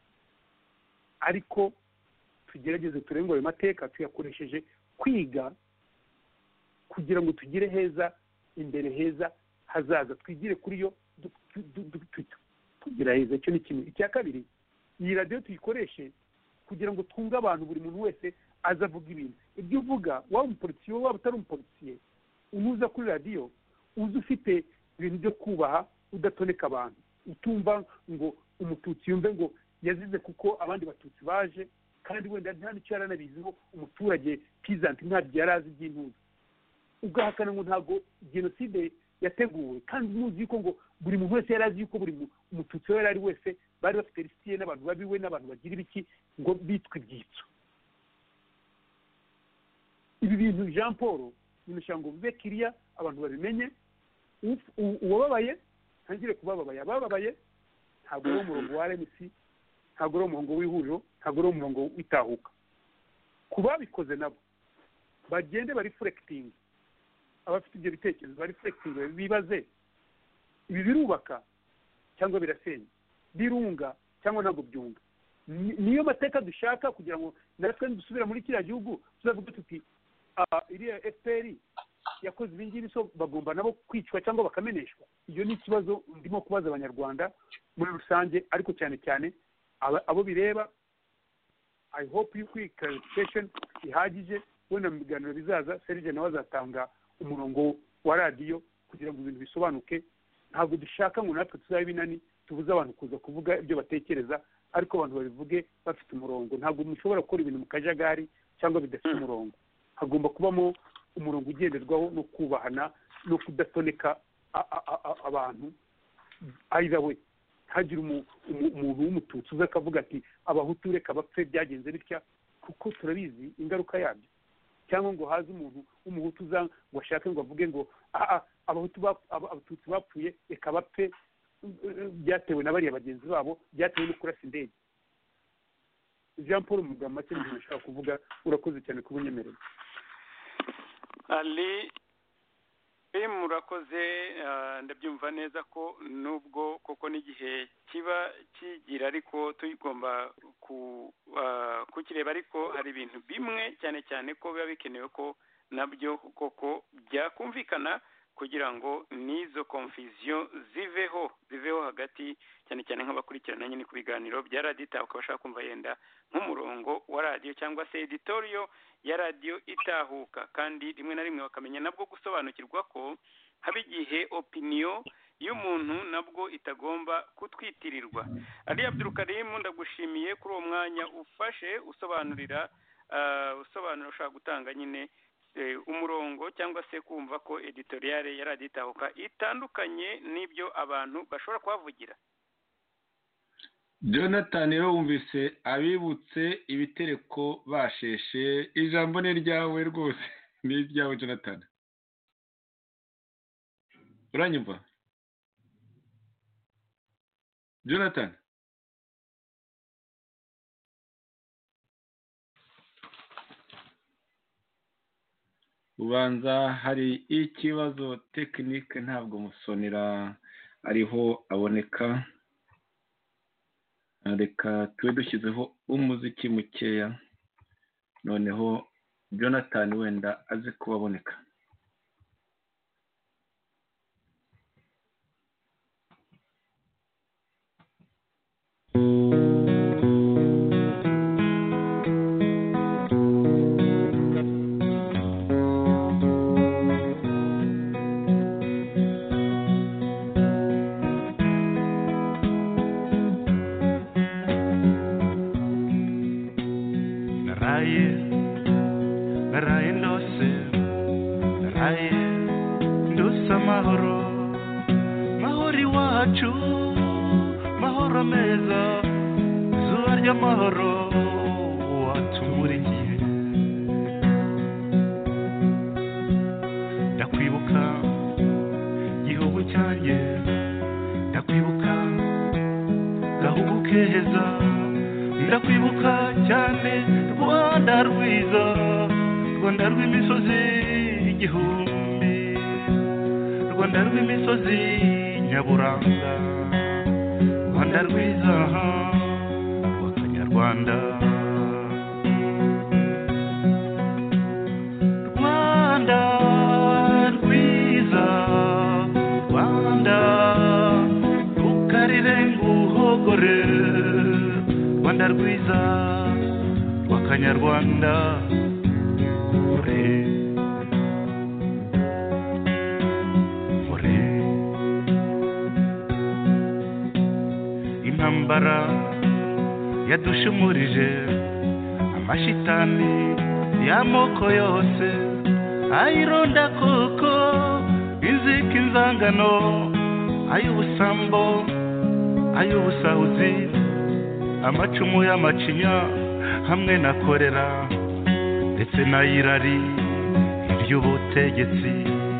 ariko tugerageze turenge ayo mateka tuyakoresheje kwiga kugira ngo tugire heza imbere, heza hazaza, twigire kuri yo tugira heza. Icyo ni kimwe. Icya kabiri, iyi radiyo tuyikoreshe kugira ngo twunge abantu, buri muntu wese aza avuga ibintu. Ibyo uvuga waba umupolisiye waba utari umupolisiye, unuza kuri radiyo uzi ufite ibintu byo kubaha, udatoneka abantu, utumva ngo umututsi yumve ngo yazize kuko abandi batutsi baje, kandi wenda nta n'icyo yaranabiziho, umuturage pizanti ntabyo yari azi by'intuza, ugahakana ngo ntabwo jenoside yateguwe, kandi muzi yuko ngo buri muntu wese yari azi yuko buri umututsi we yari ari wese bari bafite lisitiye n'abantu babiwe n'abantu bagira ibiki ngo bitwe ibyitso. Ibi bintu Jean Paul nimeshanga ngo bibe kiriya, abantu babimenye. Uwababaye ntangire kubababaye, abababaye ntabwo ari umurongo wa R M C, ntabwo ari umurongo w'ihuriro, ntabwo ari umurongo w'itahuka. Kubabikoze nabo bagende bari reflecting, abafite ibyo bitekerezo bari reflecting, bibaze ibi birubaka cyangwa birasenya, birunga cyangwa ntabwo byunga. Niyo mateka dushaka kugira ngo natwe dusubira muri kiriya gihugu tuzavuga tuti iriya F P R yakoze ibi ngibi, so bagomba nabo kwicwa cyangwa bakameneshwa. Iyo ni ikibazo ndimo kubaza abanyarwanda muri rusange, ariko cyane cyane abo bireba. I hope you quick clarification ihagije, wenda mu biganiro bizaza Serge nawe azatanga umurongo wa radiyo kugira ngo ibintu bisobanuke. Ntabwo dushaka ngo natwe tuzabe binani tubuze abantu kuza kuvuga ibyo batekereza, ariko abantu babivuge bafite umurongo. Ntabwo mushobora gukora ibintu mu kajagari cyangwa bidafite umurongo. Hagomba kubamo umurongo ugenderwaho no kubahana no kudatoneka abantu. Either way, hagira umuntu w'umututsi uza akavuga ati abahutu reka bapfe byagenze bitya, kuko turabizi ingaruka yabyo. Cyangwa ngo haze umuntu w'umuhutu uza ngo ashake ngo avuge ngo abahutu abatutsi bapfuye reka bapfe, byatewe na bariya bagenzi babo, byatewe no kurasa indege. Jean Paul muga make n'ibintu nshaka kuvuga. Urakoze cyane kubunyemerera. Ali murakoze, ndabyumva neza ko nubwo koko n'igihe kiba kigira, ariko tugomba kukireba, ariko hari ibintu bimwe cyane cyane ko biba bikenewe ko nabyo koko byakumvikana kugira ngo n'izo confusion ziveho ziveho hagati cyane cyane nk'abakurikirana nyine ku biganiro bya radiyo itahuka bashaka kumva yenda nk'umurongo wa radiyo cyangwa se editoriyo ya radiyo itahuka, kandi rimwe na rimwe bakamenya nabwo gusobanukirwa ko haba igihe opinion y'umuntu nabwo itagomba kutwitirirwa. Ali Abdulkarim, ndagushimiye kuri uwo mwanya ufashe usobanurira uh, usobanura ushaka gutanga nyine umurongo cyangwa se kumva ko editoriale ya radiyo itahuka itandukanye n'ibyo abantu bashobora kuhavugira. Jonathan rero wumvise abibutse ibitereko basheshe, ijambo ni ryawe rwose, ni iryawe Jonathan. Uranyumva Jonathan? ubanza hari ikibazo tekinike, ntabwo musonera ariho aboneka. Reka tube dushyizeho umuziki mukeya, noneho Jonathan wenda aze kubaboneka. yadushumurije amashitani y'amoko yose ayironda koko inzika inzangano ay'ubusambo ay'ubusahuzi amacumu y'amacinya hamwe na korera ndetse n'ayirari iby'ubutegetsi.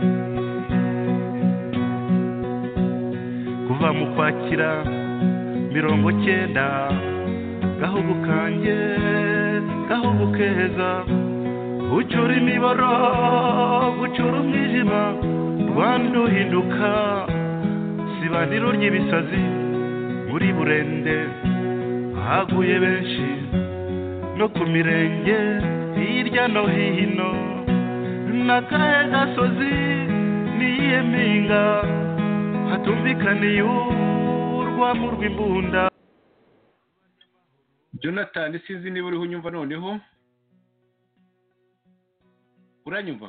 kuva mu kwakira mirongo cyenda gahugu kanjye gahugu keza ucura imiboro gucura umwijima Rwanda uhinduka sibaniro ry'ibisazi muri burende haguye benshi no ku mirenge hirya no hino n'akahe gasozi n'iyihe mpinga hatumvikaniye urwamo rw'imbunda. Jonathan, sinzi niba uriho unyumva noneho. Uranyumva?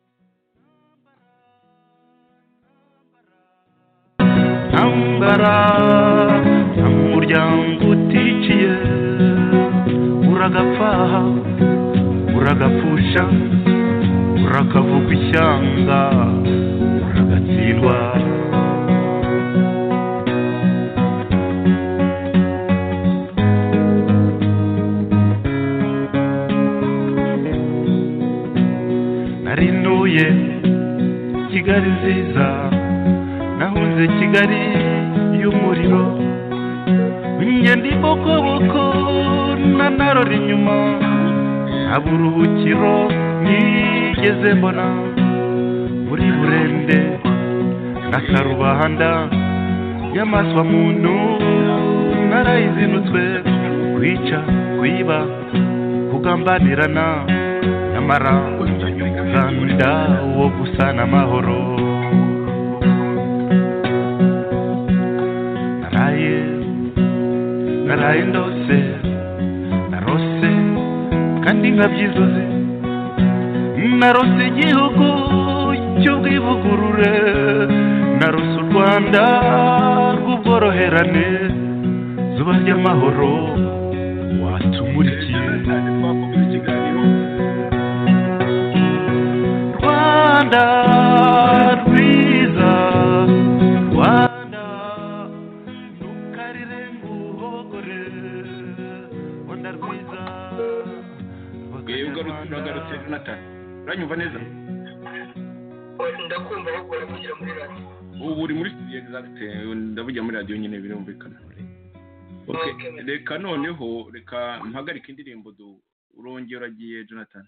Ambara umuryango uticiye uragapfaha uragapfusha urakavuga ishyanga uragatsindwa. narinuye Kigali nziza nahunze Kigali y'umuriro ingenda ibokoboko nanarora inyuma aburuhukiro nigeze mbona muri burende n'akarubanda y'amaswa muntu narayizinutswe kwica kwiba kugambanirana nyamara ganda wo gusana amahoro. naraye ndose narose kandi nkabyizuze narose igihugu cy'ubwivugurure narose u Rwanda rw'ubworoherane zuba ry'amahoro watumurikiye Rwanda rwiza Rwanda ntukarire nguhogore Rwanda rwiza ugarutse Jonathan uranyumva neza ndakumva ahubwo uri kugira muri radio ubu uri muri studio exact ndavugira muri radio nyine birumvikana okay reka noneho reka mpagarika indirimbo du urongera uragiye Jonathan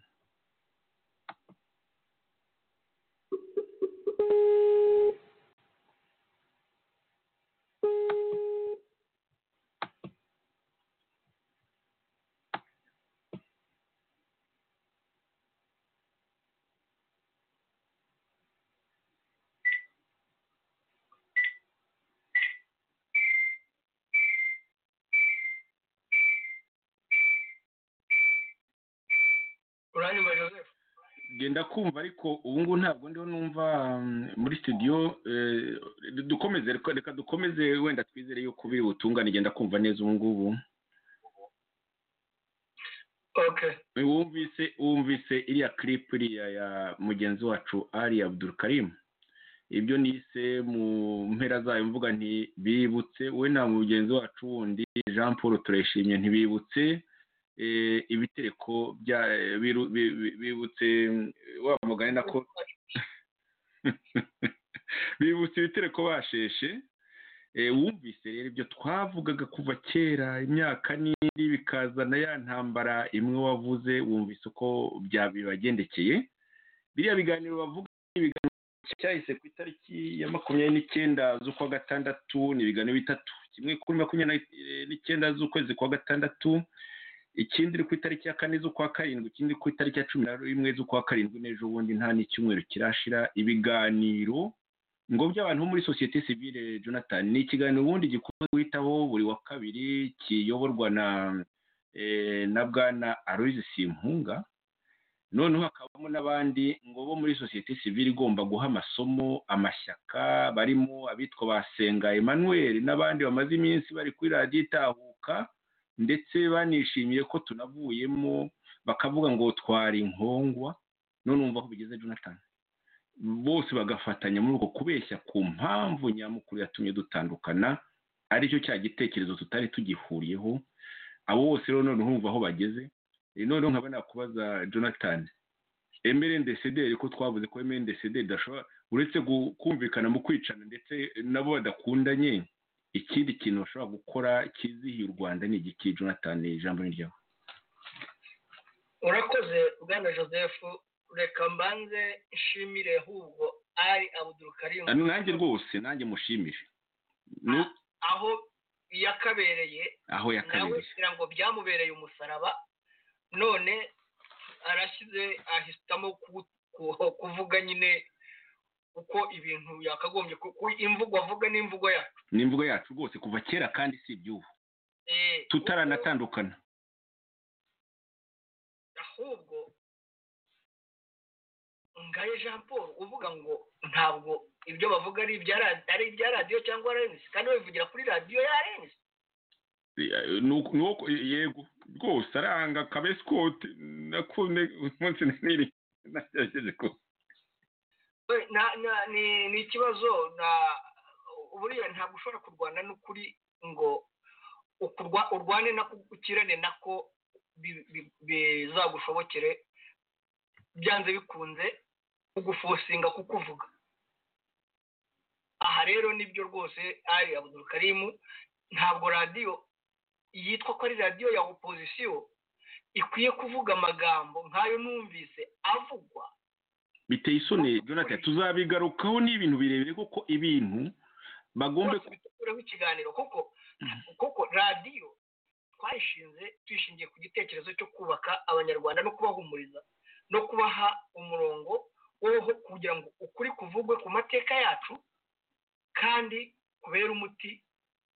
uranyumva Joseph genda kumva ariko ubu ngubu ntabwo ndiho numva muri studio dukomeze reka dukomeze wenda twizere yuko biri butungane genda kumva neza ubu ngubu okay wumvise wumvise iriya clip iriya ya mugenzi wacu Ali Abdul Karim ibyo nise mu mpera zayo mvuga nti bibutse we na mugenzi wacu wundi Jean Paul Tureshimye ntibibutse ibitereko bya bibutse wa mugani nako bibutse ibitereko basheshe wumvise rero ibyo twavugaga kuva kera imyaka n'indi bikazana ya ntambara imwe wavuze wumvise uko byabibagendekeye biriya biganiro bavuga ibiganiro cyahise ku itariki ya makumyabiri n'icyenda z'ukwa gatandatu ni ibiganiro bitatu kimwe kuri makumyabiri n'icyenda z'ukwezi kwa gatandatu ikindi iri ku itariki ya kane z'ukwa karindwi ikindi ku itariki ya cumi na rimwe z'ukwa karindwi n'ejo bundi nta n'icyumweru kirashira ibiganiro ngo by'abantu bo muri sosiyete sivile Jonathan ni ikiganiro ubundi gikunze guhitaho buri wa kabiri kiyoborwa na na bwana Aloys Simpunga noneho hakabamo n'abandi ngo bo muri sosiyete sivile igomba guha amasomo amashyaka barimo abitwa Basenga Emmanuel n'abandi bamaze iminsi bari kuri radio Itahuka ndetse banishimiye ko tunavuyemo bakavuga ngo twari inkongwa none umva ko bigeze Jonathan bose bagafatanya muri uko kubeshya ku mpamvu nyamukuru yatumye dutandukana aricyo cya gitekerezo tutari tugihuriyeho abo bose rero none urumva aho bageze none nkabana kubaza Jonathan M R N D C D ko twavuze ko M R N D C D dashobora uretse kumvikana mu kwicana ndetse nabo badakundanye ikindi kintu bashobora gukora kizihiye u Rwanda ni igiki Jonathan ijambo ni ryawe urakoze bwana Joseph reka mbanze nshimire ahubwo Ali Abdul Karim nanjye rwose nanjye mushimire aho yakabereye aho yakabereye nawe ngo byamubereye umusaraba none arashyize ahitamo kuvuga nyine uko ibintu yakagombye imvugo avuga n'imvugo yacu n'imvugo yacu rwose kuva kera kandi si iby'ubu tutaranatandukana ahubwo ngaye Jean Paul uvuga ngo ntabwo ibyo bavuga ari ibya radiyo cyangwa R N C kandi babivugira kuri radiyo ya R N C nuko yego rwose aranga kabesikote nakunde umunsi niri nagejeje ko ni ikibazo buriya ntabwo ushobora kurwana n'ukuri ngo urwane nako ukirane nako bizagushobokere byanze bikunze kugufosinga kukuvuga aha rero nibyo rwose Ali Abdul Karim ntabwo radiyo yitwa ko ari radiyo ya opozisiyo ikwiye kuvuga amagambo nk'ayo numvise avugwa biteye isoni Jonathan tuzabigarukaho n'ibintu birebire kuko ibintu bagombe kureho ikiganiro kuko kuko radiyo twayishinze twishingiye ku gitekerezo cyo kubaka abanyarwanda no kubahumuriza no kubaha umurongo wo kugira ngo ukuri kuvugwe ku mateka yacu kandi kubera umuti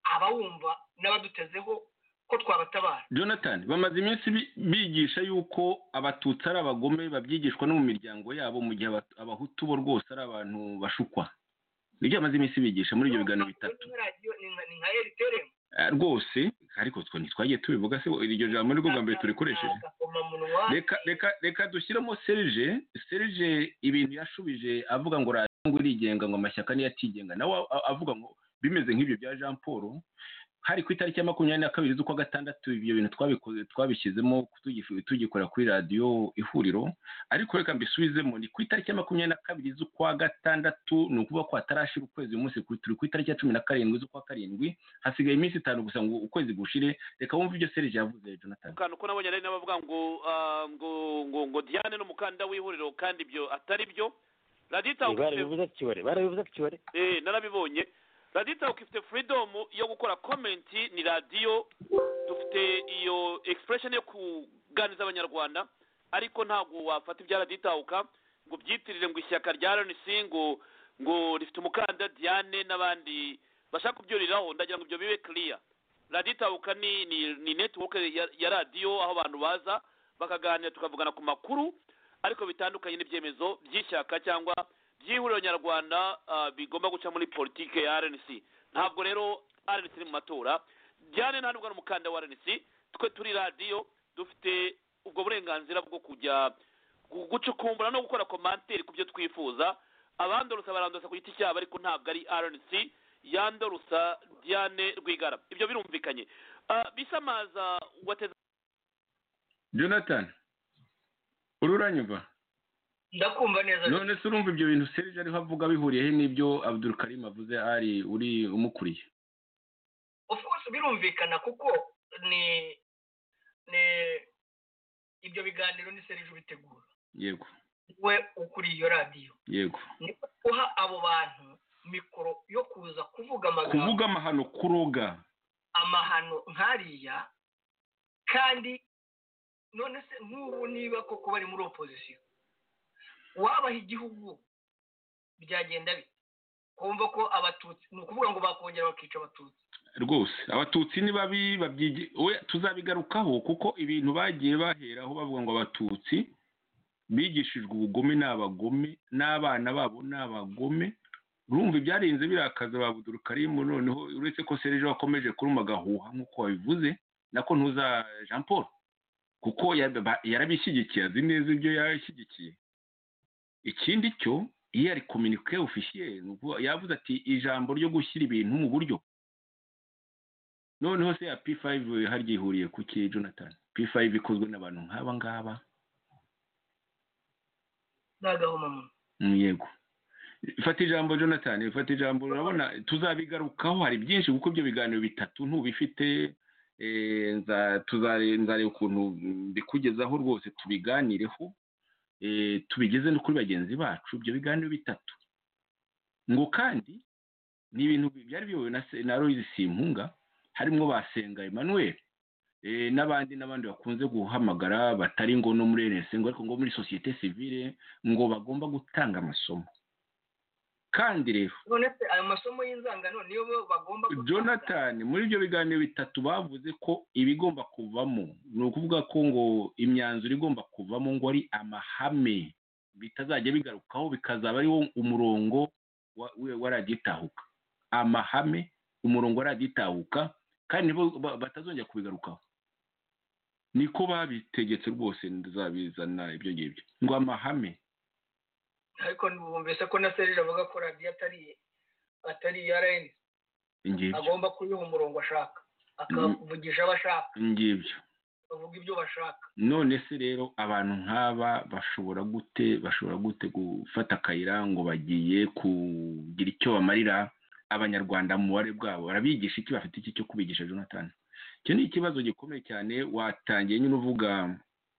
abawumva n'abadutezeho ko twabatabara. Jonathan, bamaze iminsi bigisha yuko abatutsi ari abagome, babyigishwa no mu miryango yabo, mu gihe abahutu bo rwose ari abantu bashukwa. Nibyo bamaze iminsi bigisha muri ibyo biganiro bitatu ni nka eriteremu rwose, ariko twe ntitwagiye tubivuga se iryo jambo nirwo bwa mbere turikoresheje. reka reka reka dushyiramo Serge Serge ibintu yashubije avuga ngo radiyo ngo irigenga ngo amashyaka niyo atigenga, nawe avuga ngo bimeze nk'ibyo bya Jean Paul. Hari ku itariki ya makumyabiri na kabiri z'ukwa gatandatu ibyo bintu twabikoze twabishyizemo tugikora kuri radiyo Ihuriro, ariko reka mbisubizemo ni ku itariki ya makumyabiri na kabiri z'ukwa gatandatu, ni ukuvuga ko hatarashira ukwezi umunsi turi ku itariki ya cumi na karindwi z'ukwa karindwi, hasigaye iminsi itanu gusa ngo ukwezi gushire. Reka wumve ibyo Serge yavuze Jonathan. Kandi uko nabonye ari n'abavuga ngo ngo ngo ngo Diane n'umukanda w'Ihuriro kandi ibyo atari byo. Radita barabivuze kiwore barabivuze kiwore eh narabibonye. Radita ukifite freedom yo gukora comment, ni radio dufite iyo expression yo kuganiza abanyarwanda, ariko ntabwo wafata ibya Radita uka ngo byitirire ngo ishyaka rya R N C ngo ngo rifite umukanda Diane n'abandi bashaka kubyuriraho. Ndagira ngo ibyo bibe clear. Radita uka ni ni, ni network ya, ya radio aho abantu baza bakaganira tukavugana ku makuru ariko bitandukanye n'ibyemezo by'ishyaka cyangwa by'Ihuriro Nyarwanda uh, bigomba guca muri politike ya R N C. Ntabwo rero R N C mu matora Diane nta nubwo umukanda wa R N C. Twe turi radio dufite ubwo burenganzira bwo kujya gucukumbura no gukora commentaire ku byo twifuza. Abandorusa barandosa ku giti cyabo, ariko ntabwo ari R N C yandorusa Diane Rwigara. Ibyo birumvikanye. Uh, bisamaza wateza Jonathan ururanyuva. Ndakumva neza. None se urumva ibyo bintu Serge ariho avuga bihuriye n'ibyo Abdul Karim avuze ari uri umukuriye? Of course birumvikana kuko ni ni ibyo biganiro ni Serge ubitegura. Yego. We ukuri iyo radio. Yego. Ni kuha abo bantu mikoro yo kuza kuvuga amagambo. Kuvuga amahano kuroga. Amahano nkariya kandi none se nk'ubu niba koko bari muri opposition wabaha igihugu byagenda bite? Kumva ko abatutsi ni ukuvuga ngo bakongera bakica abatutsi rwose. Abatutsi ni babi babyigi we tuzabigarukaho kuko ibintu bagiye baheraho bavuga ngo abatutsi bigishijwe ubugome n'abagome n'abana babo n'abagome. Urumva ibyarinze birakaza ba Abdul Karim, noneho uretse ko Serge wakomeje kuruma gahuha nkuko wabivuze nako ntuza Jean Paul kuko yarabishyigikiye azi neza ibyo yashyigikiye. Ikindi cyo iyo ari communique officiel yavuze ati ijambo ryo gushyira ibintu mu buryo. Noneho se ya P five haryihuriye kuki Jonathan? P five ikozwe n'abantu nk'aba ngaba nagahoma mu yego. Fata ijambo Jonathan, fata ijambo. Urabona tuzabigarukaho, hari byinshi kuko ibyo biganiro bitatu ntubifite. Eh nza tuzare nzare ukuntu bikugezaho rwose tubiganireho, eh tubigeze no kuri bagenzi bacu ibyo biganiro bitatu. Ngo kandi ni ibintu byari biyowe na na Loise Simpunga, harimo basenga Emmanuel eh nabandi nabandi bakunze guhamagara batari ngo no muri R N C ngo ariko ngo muri societe civile ngo bagomba gutanga amasomo. Kandi rero none se ayo masomo y'inzangano niyo bagomba gutanga. Jonathan muri ibyo biganiro bitatu bavuze ko ibigomba kuvamo, ni ukuvuga ko ngo imyanzuro igomba kuvamo ngo ari amahame bitazajya bigarukaho, bikazaba ari wo umurongo waraditahuka. Amahame umurongo waraditahuka kandi bo batazongera kubigarukaho. Niko babitegetse rwose ndazabizana ibyo ngibyo ngo amahame. Ariko ndumvise ko na Serge avuga ko radio atari atari ya R N C. Agomba kuyiha umurongo ashaka akavugisha abashaka ngibyo bavuga ibyo bashaka. None se rero abantu nk'aba bashobora gute bashobora gute gufata akayira ngo bagiye kugira icyo bamarira abanyarwanda mu bare bwabo? Barabigisha iki? Bafite iki cyo kubigisha Jonathan? Cyo ni ikibazo gikomeye cyane. Watangiye nyine uvuga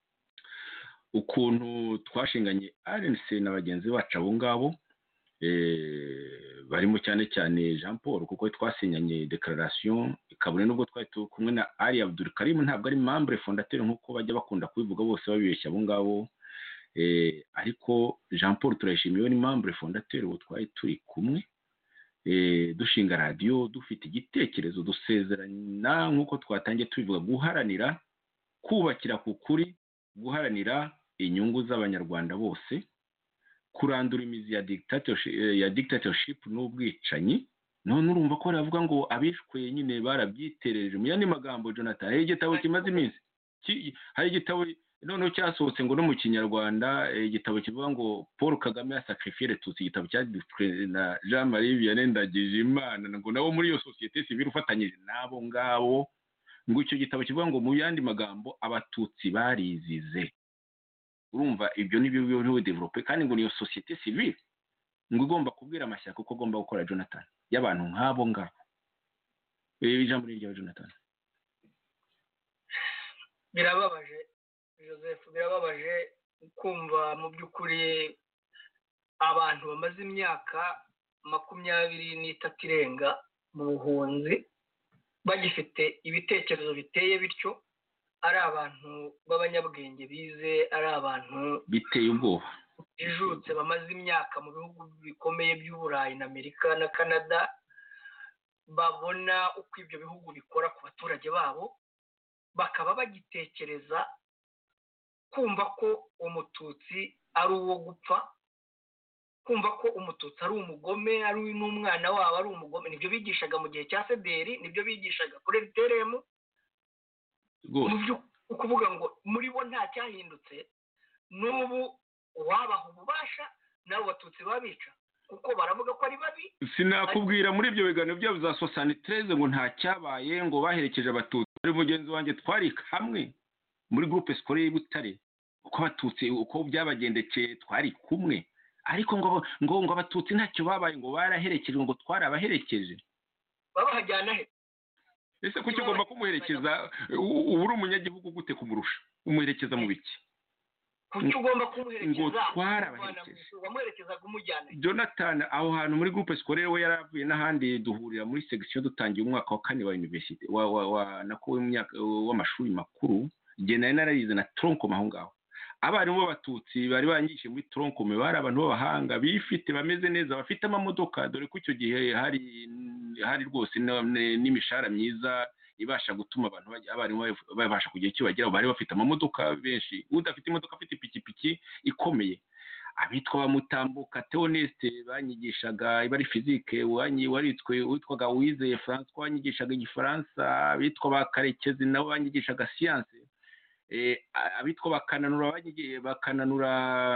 ukuntu twashinganye R N C na bagenzi bacu abo ngabo eh barimo cyane cyane Jean Paul kuko twasinyanye declaration ikabone nubwo twari kumwe na Ali Abdul Karim ntabwo ari membre fondateur nkuko bajya bakunda kubivuga bose babibeshya abo ngabo eh ariko Jean Paul turayishimiye ni membre fondateur uwo twari turi kumwe dushinga radiyo dufite igitekerezo dusezerana nk'uko twatangiye tubivuga guharanira kubakira ku kuri guharanira inyungu z'abanyarwanda bose kurandura imizi ya dictatorship ya dictatorship n'ubwicanyi none urumva ko ravuga ngo abishwe nyine barabyiterereje mu yandi magambo Jonathan hari igitabo kimaze iminsi hari igitabo none cyasohotse ngo no mu kinyarwanda igitabo kivuga ngo Paul Kagame yasacrifié les Tutsi igitabo cyanditswe na Jean Marie Vianney Ndagijimana ngo nabo muri iyo société civile ufatanyije nabo ngabo ngo icyo gitabo kivuga ngo mu yandi magambo abatutsi barizize urumva ibyo nibyo byo developer kandi ngo niyo société civile ngo igomba kubwira amashyaka uko agomba gukora Jonathan y'abantu nk'abo ngabo ibi ijambo rya Jonathan birababaje Joseph birababaje kumva mu by'ukuri abantu bamaze imyaka makumyabiri n'itatu irenga mu buhunzi bagifite ibitekerezo biteye bityo ari abantu b'abanyabwenge bize ari abantu biteye ubwoba bijutse bamaze imyaka mu bihugu bikomeye by'Uburayi na Amerika na Canada babona uko ibyo bihugu bikora ku baturage babo bakaba bagitekereza kumva ko umututsi ari uwo gupfa kumva ko umututsi ari umugome ari n'umwana wabo ari umugome nibyo bigishaga mu gihe cya Sederi nibyo bigishaga kuri R T R M ukuvuga ngo muri bo nta cyahindutse n'ubu wabaha ububasha nabo batutsi babica kuko baravuga ko ari babi sinakubwira muri ibyo biganiro byabo za soixante-treize ngo nta cyabaye ngo baherekeje abatutsi ari mugenzi wanjye twari hamwe muri groupe scolaire y'Butare uko abatutsi uko byabagendekeye twari kumwe ariko ngo ngo ngo abatutsi ntacyo babaye ngo baraherekeje ngo twarabaherekeje babahajyana he ese kuki ugomba kumuherekeza uburi umunyagihugu gute kumurusha umuherekeza mu biki kuki ugomba kumuherekeza ngo twarabaherekeje bamuherekeza kumujyana Jonathan aho hantu muri groupe scolaire we yaravuye n'ahandi duhurira muri section dutangiye umwaka wa kane wa university wa wa, wa nako w'imyaka w'amashuri makuru je nari nararize na tronco maho ngaho abarimu b'abatutsi bari banyishe muri tronco me bari abantu b'abahanga bifite bameze neza bafite amamodoka dore ko icyo gihe hari hari rwose n'imishara myiza ibasha gutuma abantu abarimu babasha kugira icyo bagira bari bafite amamodoka benshi udafite imodoka afite ipikipiki ikomeye abitwa bamutambuka Theoneste banyigishaga ibari physique wanyi waritswe witwaga Wizeye François wanyigishaga igifaransa abitwa bakarekezi nabo banyigishaga science eh abitwa bakananura banyigiye bakananura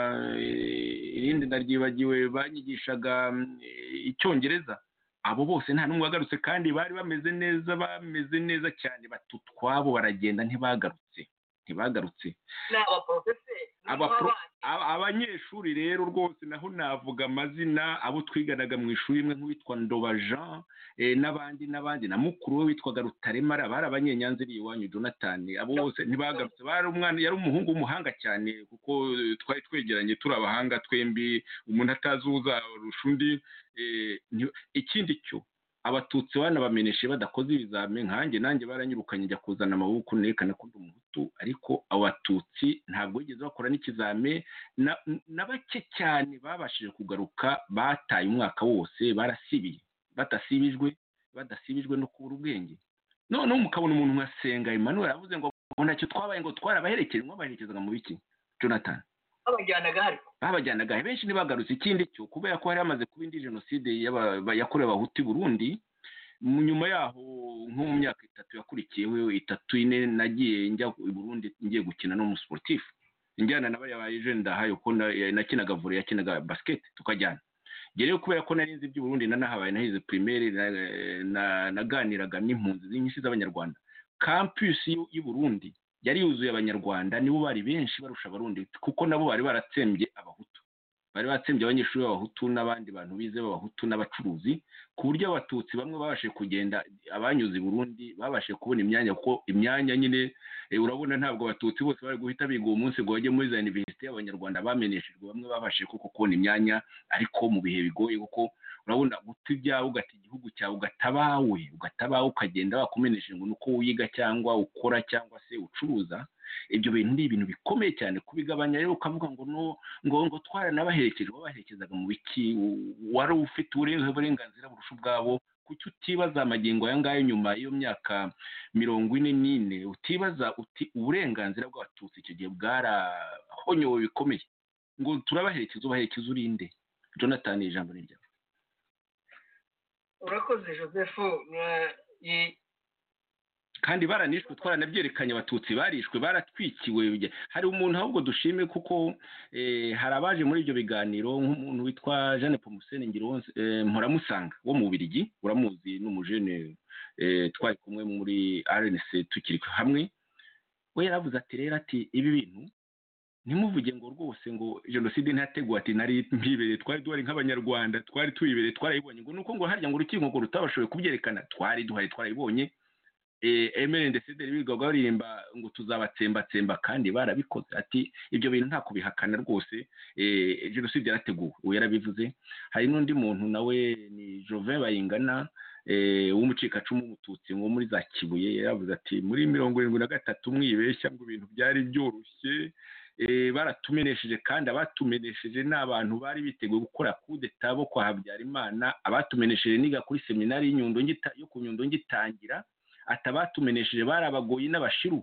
irindi ndaryibagiwe banyigishaga icyongereza abo bose nta numwe wagarutse kandi bari bameze neza bameze neza cyane batutwabo baragenda ntibagarutse ntibagarutse n'aba professeur abanyeshuri rero rwose naho navuga amazina abo twiganaga mu ishuri imwe nk'uwitwa Ndoba Jean n'abandi n'abandi na mukuru we witwaga Rutaremara bari abanyenyanzira iwanyu Jonathan abo bose ntibagarutse bari umwana yari umuhungu w'umuhanga cyane kuko twari twegeranye turi abahanga twembi umuntu atazuza rushundi ikindi cyo abatutsi bana bameneshe badakoze ibizame nkanjye nanjye baranyirukanye njya kuzana amaboko nerekana ko umuhutu ariko abatutsi ntabwo bigeze bakora n'ikizame na bake cyane babashije kugaruka bataye umwaka wose barasibiye batasibijwe badasibijwe no kubura ubwenge none mukabona umuntu nka Senga Emmanuel yavuze ngo ntacyo twabaye ngo twarabaherekeje ngo baherekezaga mu biki Jonathan abajyanaga ariko babajyanaga benshi nibagarutse ikindi cyo kubera ko hari hamaze kuba indi jenoside yakorewe abahutu Burundi nyuma yaho nko mu myaka itatu yakurikiyewe itatu ine nagiye njya i Burundi ngiye gukina no mu sportif njyana nabari abaje ndahaye ko nakinaga volley yakinaga basket tukajyana Gereo kubera ko nari nzi by'u Burundi nanahabaye nahize primaire na naganiraga n'impunzi z'inyisi z'abanyarwanda campus y'u Burundi yari yuzuye abanyarwanda nibo bari benshi barusha abarundi kuko nabo bari baratsembye abahutu bari batsembye abanyeshuri b'abahutu n'abandi bantu bize b'abahutu n'abacuruzi ku buryo abatutsi bamwe babashe kugenda abanyuze i Burundi babashe kubona imyanya kuko imyanya nyine urabona ntabwo abatutsi bose bari guhita biga uwo munsi ngo bajye muri za university y'abanyarwanda bameneshejwe bamwe babashe kuko kubona imyanya ariko mu bihe bigoye kuko urabona guta ibyawe ugata igihugu cyawe ugatabawe ugatabawe ukagenda wakumenesheje ngo nuko wiga cyangwa ukora cyangwa se ucuruza ibyo bintu ni ibintu bikomeye cyane kubigabanya rero ukavuga ngo no ngo ngo twaranabaherekeje babaherekezaga mu biki wari ufite uburenganzira burusha ubwabo kuki utibaza amagingo aya ngaya nyuma y'iyo myaka mirongo ine n'ine utibaza uti uburenganzira bw'abatutsi icyo gihe bwarahonyowe bikomeye ngo turabaherekeza ubaherekeza urinde Jonathan ijambo ni ryawe. urakoze Joseph kandi baranishwe twaranabyerekanye abatutsi barishwe baratwikiwe hari umuntu ahubwo dushime kuko hari abaje muri ibyo biganiro nk'umuntu witwa Jeanne Pomusene Ngironse Mporamusanga wo mu Bubiligi uramuzi n'umujene twari kumwe muri R N C tukiri hamwe we yaravuze ati rero ati ibi bintu ntimuvuge ngo rwose ngo jenoside ntateguwe ati nari mbibereye twari duhari nk'abanyarwanda twari tuyibereye twarayibonye ngo nuko ngo harya ngo urukiko ngo rutabashoboye kubyerekana twari duhari twarayibonye Emile Ndesederi bigaga baririmba ngo tuzabatsembatsemba kandi barabikoze ati ibyo bintu nta kubihakana rwose jenoside yarateguwe uwo yarabivuze. Hari n'undi muntu nawe ni Jovin Bayingana w'umucikacumu w'umututsi ngo muri za Kibuye yaravuze ati muri mirongo irindwi na gatatu mwibeshya ngo ibintu byari byoroshye baratumenesheje kandi abatumenesheje n'abantu bari biteguye gukora kudeta bo kwa Habyarimana abatumenesheje niga kuri seminari y'Inyundo ngita yo ku Nyundo ngitangira atabatumenesheje barabagoyi n'abashiru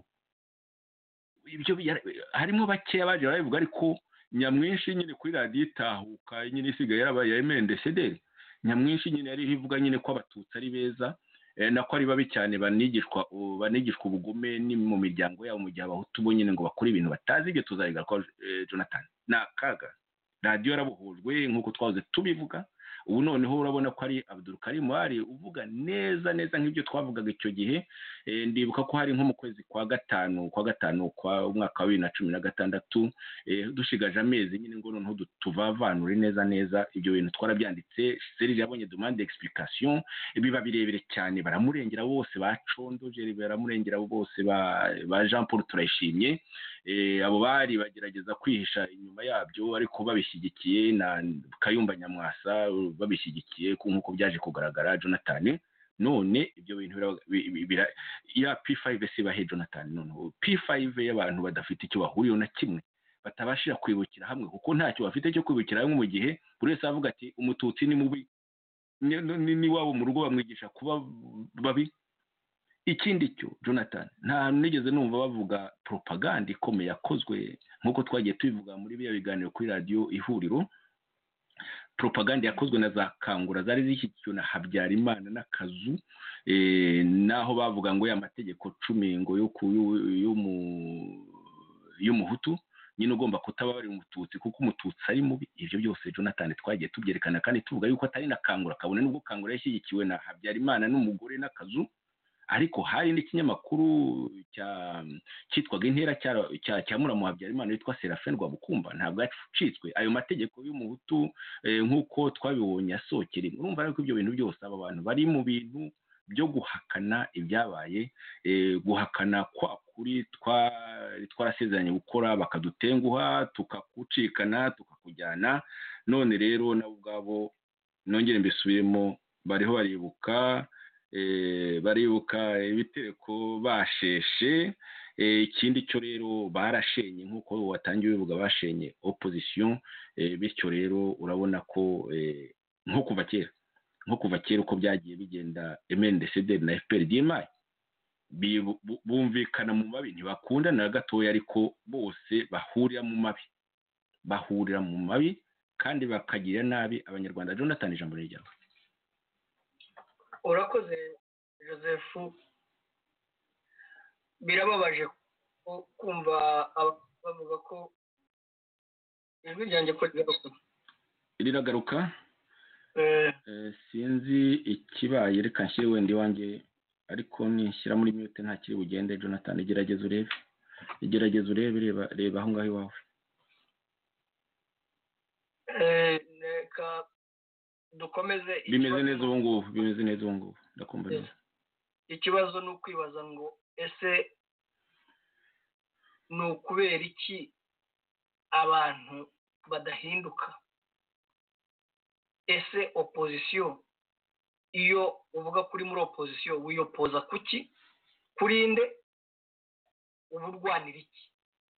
ibyo harimo bakeya baje barabivuga ariko nyamwinshi nyine kuri radio itahuka nyine isigaye yarabaye Emile Ndesederi nyamwinshi nyine yari ivuga nyine ko abatutsi ari beza nako ari babi cyane banigishwa banigishwa ubugome ni mu miryango yabo mu gihe abahutu bo nyine ngo bakora ibintu batazi ibyo tuzayiga ko Jonathan na kaga radio yarabuhujwe nkuko twavuze tubivuga ubu noneho urabona ko ari Abdul Karim ari uvuga neza neza nk'ibyo twavugaga icyo gihe ndibuka ko hari nko mu kwezi kwa gatanu kwa gatanu kwa umwaka wa bibiri na cumi na gatandatu dushigaje amezi nyine ngo noneho tuvavanure neza neza ibyo bintu twarabyanditse Serge yabonye demande d'explication biba birebire cyane baramurengera bose bacondoje baramurengera bose ba Jean Paul Turayishimye abo bari bagerageza kwihisha inyuma yabyo ariko babishyigikiye na Kayumba Nyamwasa babishyigikiye nk'uko byaje kugaragara Jonathan none ibyo bintu ya P five sibahe Jonathan none P five y'abantu badafite icyo bahuriyeho na kimwe batabashira kwibukira hamwe kuko ntacyo bafite cyo kwibukira hamwe mu gihe buri wese avuga ati umututsi ni mubi ni wabo mu rugo bamwigisha kuba babi. Ikindi cyo Jonathan nta nigeze numva bavuga propaganda ikomeye yakozwe nkuko twagiye tubivuga muri biya biganiro kuri radio Ihuriro. Propaganda yakozwe na za Kangura zari zishyikiwe na Habyarimana n'akazu eh naho bavuga ngo ya mategeko cumi ngo yo y'umuhutu nyine ugomba kutababari umututsi kuko umututsi ari mubi. Ivyo byose Jonathan twagiye tubyerekana kandi tuvuga yuko atari na Kangura kabone nubwo Kangura yashyigikiwe na Habyarimana n'umugore n'akazu ariko hari n'ikinyamakuru cya cyitwaga intera cya cya Muramu Habyarimana witwa Serafin Rwabukumba ntabwo yacitswe ayo mategeko y'umuhutu nk'uko twabibonye asokere. Urumva rero ko ibyo bintu byose aba bantu bari mu bintu byo guhakana ibyabaye guhakana kwa kuri twarasezeranye gukora bakadutenguha tukakucikana tukakujyana none rero nabo ubwabo nongere mbisubiremo bariho baribuka baribuka ibitereko basheshe. Ikindi cyo rero barashenye nkuko watangiye bivuga bashenye opposition bityo rero urabona ko nko kuva kera nko kuva kera uko byagiye bigenda M N D C D na F P R D M I bumvikana mu mabi ntibakundana na gatoya ariko bose bahurira mu mabi bahurira mu mabi kandi bakagira nabi abanyarwanda. Jonathan ijambo ryawe. Urakoze Joseph birababaje kumva bavuga ko ijwi ryanjye ko riragaruka eh sinzi ikibaye reka nshyire wende wanjye ariko nishyira muri mute nta kiri bugende. Jonathan gerageza urebe gerageza urebe reba reba aho ngaho iwawe eh neka dukomeze. Bimeze neza ubu ngubu bimeze neza ubu ngubu ndakumva neza. Ikibazo ni ukwibaza ngo ese ni ukubera iki abantu badahinduka? Ese opposition iyo uvuga kuri muri opposition wiyopoza kuki kurinde uba urwanira iki?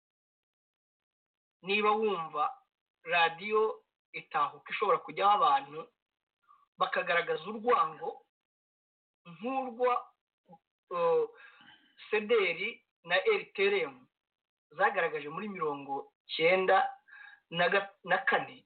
Niba wumva radiyo itahuka ishobora kujyaho abantu bakagaragaza urwango nk'urwa sederi na eriteremu zagaragaje muri mirongo cyenda na kane,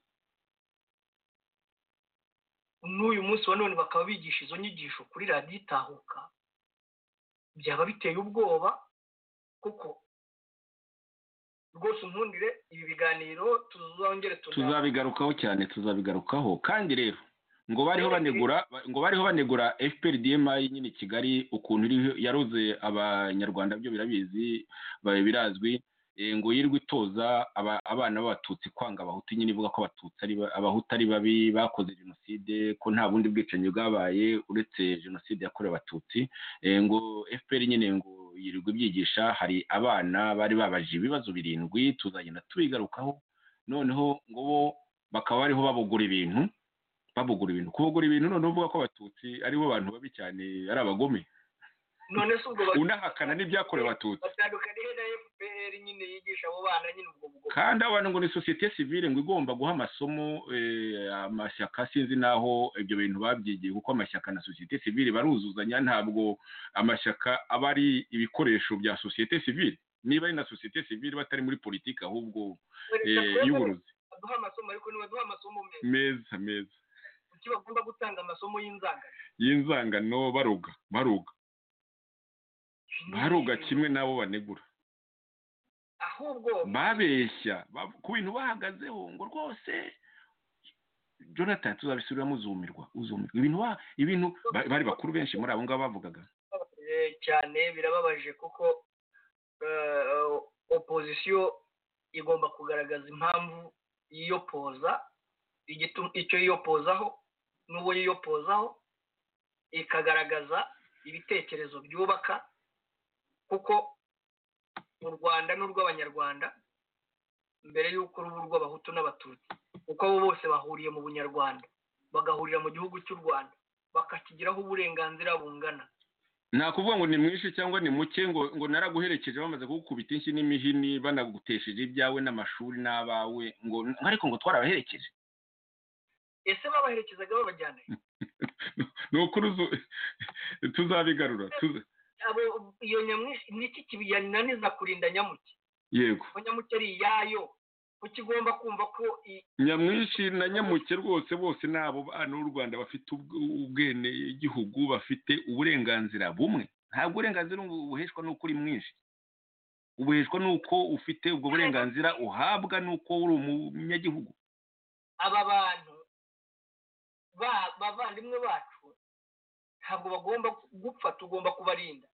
n'uyu munsi wa none bakaba bigisha izo nyigisho kuri radiyo itahuka, byaba biteye ubwoba. Kuko rwose unkundire ibi biganiro tuzongere tuzabigarukaho cyane tuzabigarukaho kandi rero ngo bariho banegura ngo bariho banegura F P R D M I nyine Kigali ukuntu iri yaroze abanyarwanda byo birabizi birazwi, ngo yirwe itoza abana b'abatutsi kwanga abahutu, nyine ivuga ko abatutsi ari abahutu ari babi bakoze jenoside, ko nta bundi bwicanyi bwabaye uretse jenoside yakorewe abatutsi. Ngo F P R nyine ngo yirirwe byigisha, hari abana bari babaje ibibazo birindwi tuzagenda tubigarukaho, noneho ngo bo bakaba bariho babugura ibintu babugura ibintu kubugura ibintu none uvuga ko abatutsi aribo bantu babi cyane ari abagome, none se ubwo unahakana n'ibyakorewe abatutsi batandukaniye na F P R nyine yigisha abo bana nyine ubwo bwo, kandi abantu ngo ni societe civile ngo igomba guha amasomo amashyaka, sinzi naho ibyo bintu babyigiye, kuko amashyaka na societe civile baruzuzanya, ntabwo amashyaka aba ari ibikoresho bya societe civile. Niba ari na societe civile batari muri politiki ahubwo y'uburozi, baduha amasomo ariko ni baduha amasomo meza meza, kuki bagomba gutanga amasomo y'inzangano y'inzangano baruga baruga baruga kimwe nabo banegura, ahubwo babeshya ku bintu bahagazeho. Ngo rwose Jonathan tuzabisubiramo uzumirwa uzumirwa ibintu ibintu bari bakuru benshi muri abo ngabo bavugaga cyane. Birababaje kuko opozisiyo igomba kugaragaza impamvu yiyopoza, icyo yiyopozaho n'uwo yiyopozaho, ikagaragaza ibitekerezo byubaka, kuko u Rwanda n'urw'abanyarwanda mbere y'uko ruba urw'abahutu n'abatutsi, kuko abo bose bahuriye mu bunyarwanda, bagahurira mu gihugu cy'u Rwanda, bakakigiraho uburenganzira bungana. Nakuvuga ngo ni mwinshi cyangwa ni muke, ngo ngo naraguherekeje bamaze kugukubita inshyi n'imihini banagutesheje ibyawe n'amashuri n'abawe, ngo ariko ngo twarabaherekeje. Ese babaherekezaga babajyana nukuri tuzabigarura abo iyo nyamwinshi niki kibiyananiza kurinda nyamuke? Yego, nyamuke ari iyayo, kuki igomba kumva ko nyamwinshi na nyamuke rwose bose nabo bana b'u Rwanda bafite ubwene igihugu, bafite uburenganzira bumwe. Ntabwo uburenganzira buheshwa n'uko uri mwinshi, ubuheshwa n'uko ufite ubwo burenganzira uhabwa n'uko uri umunyagihugu. Aba bantu bavandimwe bacu ntabwo bagomba gupfa, tugomba kubarinda,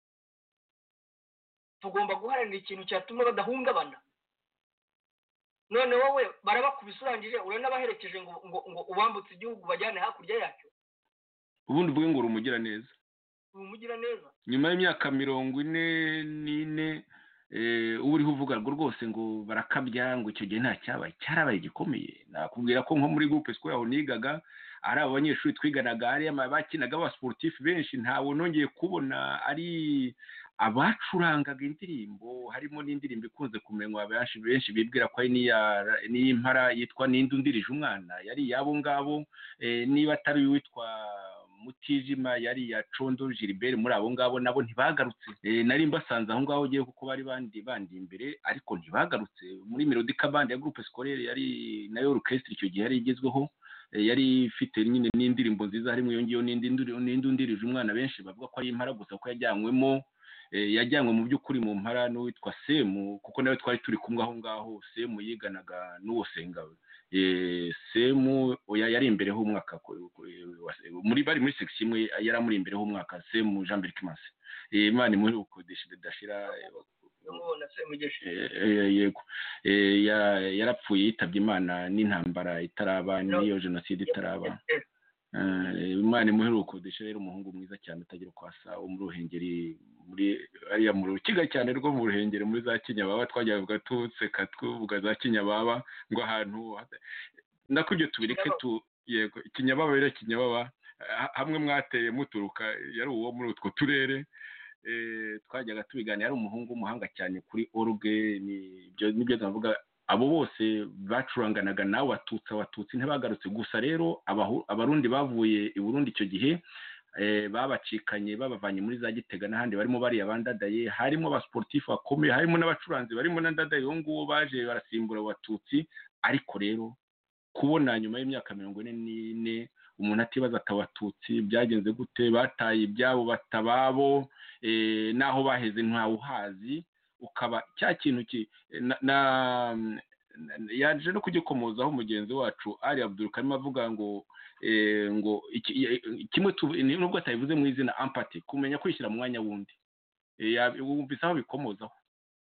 tugomba guharanira ikintu cyatuma badahungabana. None wowe barabakubise urangije uranabaherekeje ngo ngo ngo ubambutse igihugu bajyane hakurya yacyo, ubundi uvuge ngo urumugira neza urumugira neza nyuma y'imyaka mirongo ine n'ine ubu uriho uvuga ngo rwose ngo barakabya, ngo icyo gihe nta cyabaye. Cyarabaye gikomeye. Nakubwira ko nko muri groupe scolaire aho nigaga ari abo banyeshuri twiganaga, ari bakinaga aba sportif benshi, ntawe nongeye kubona ari abacurangaga indirimbo, harimo n'indirimbo ikunze kumenywa benshi benshi bibwira ko ari n'iyimpara yitwa Ninde undirije umwana, yari yabo ngabo. Niba atari witwa Mutijima yari ya Condo Gilbert, muri abo ngabo nabo ntibagarutse. Nari mbasanze aho ngaho giye kuko bari bandi bandi imbere, ariko ntibagarutse. Muri Melodica Band ya groupe scolaire yari nayo orchestre icyo gihe yari igezweho, yari ifite nyine n'indirimbo nziza, harimo iyo ngiyo Ninde undirije umwana, benshi bavuga ko ari impara gusa ko yajyanywemo yajyanywe mu by'ukuri mu mpara n'uwitwa Semu, kuko nawe twari turi kumwe aho ngaho. Semu yiganaga n'uwo Sengawe. Semu oya yari imbere ho umwaka muri bari muri section imwe, yari muri imbere ho umwaka. Semu Jean Bertrand Mase, Imana muri ukodesha dashira yego, yarapfuye yitabye Imana n'intambara itaraba, n'iyo jenoside itaraba. Imana imuheruko desha rero umuhungu mwiza cyane utagira kwasa wo muri Ruhengeri, muri ariya mu Rukiga cyane rwo mu Ruhengeri muri za Kinyababa, twajyaga tutse katwuvuga za Kinyababa ngo ahantu nakujye tubireke tu. Yego, Kinyababa rero Kinyababa hamwe mwateye muturuka yari uwo muri utwo turere. twajyaga tubiganira, ari umuhungu w'umuhanga cyane kuri oruge, nibyo navuga. Abo bose bacuranganaga nawe watutsi abatutsi ntibagarutse gusa. Rero abarundi bavuye i Burundi icyo gihe babacikanye babavanye muri za Gitega n'ahandi, barimo bariya bandadaye, harimo abasportifu bakomeye, harimo n'abacuranzi barimo na ndadaye uwo nguwo baje barasimbura abatutsi. Ariko rero kubona nyuma y'imyaka mirongo ine n'ine umuntu atibaza ati abatutsi byagenze gute, bataye ibyabo batababo, naho baheze ntawe uhazi, ukaba cya kintu ki na yaje no kugikomozaho mugenzi wacu Ali Abdul Karim avuga ngo ngo kimwe nubwo atabivuze mu izina empathy, kumenya kwishyira mu mwanya wundi, wumvise aho bikomozaho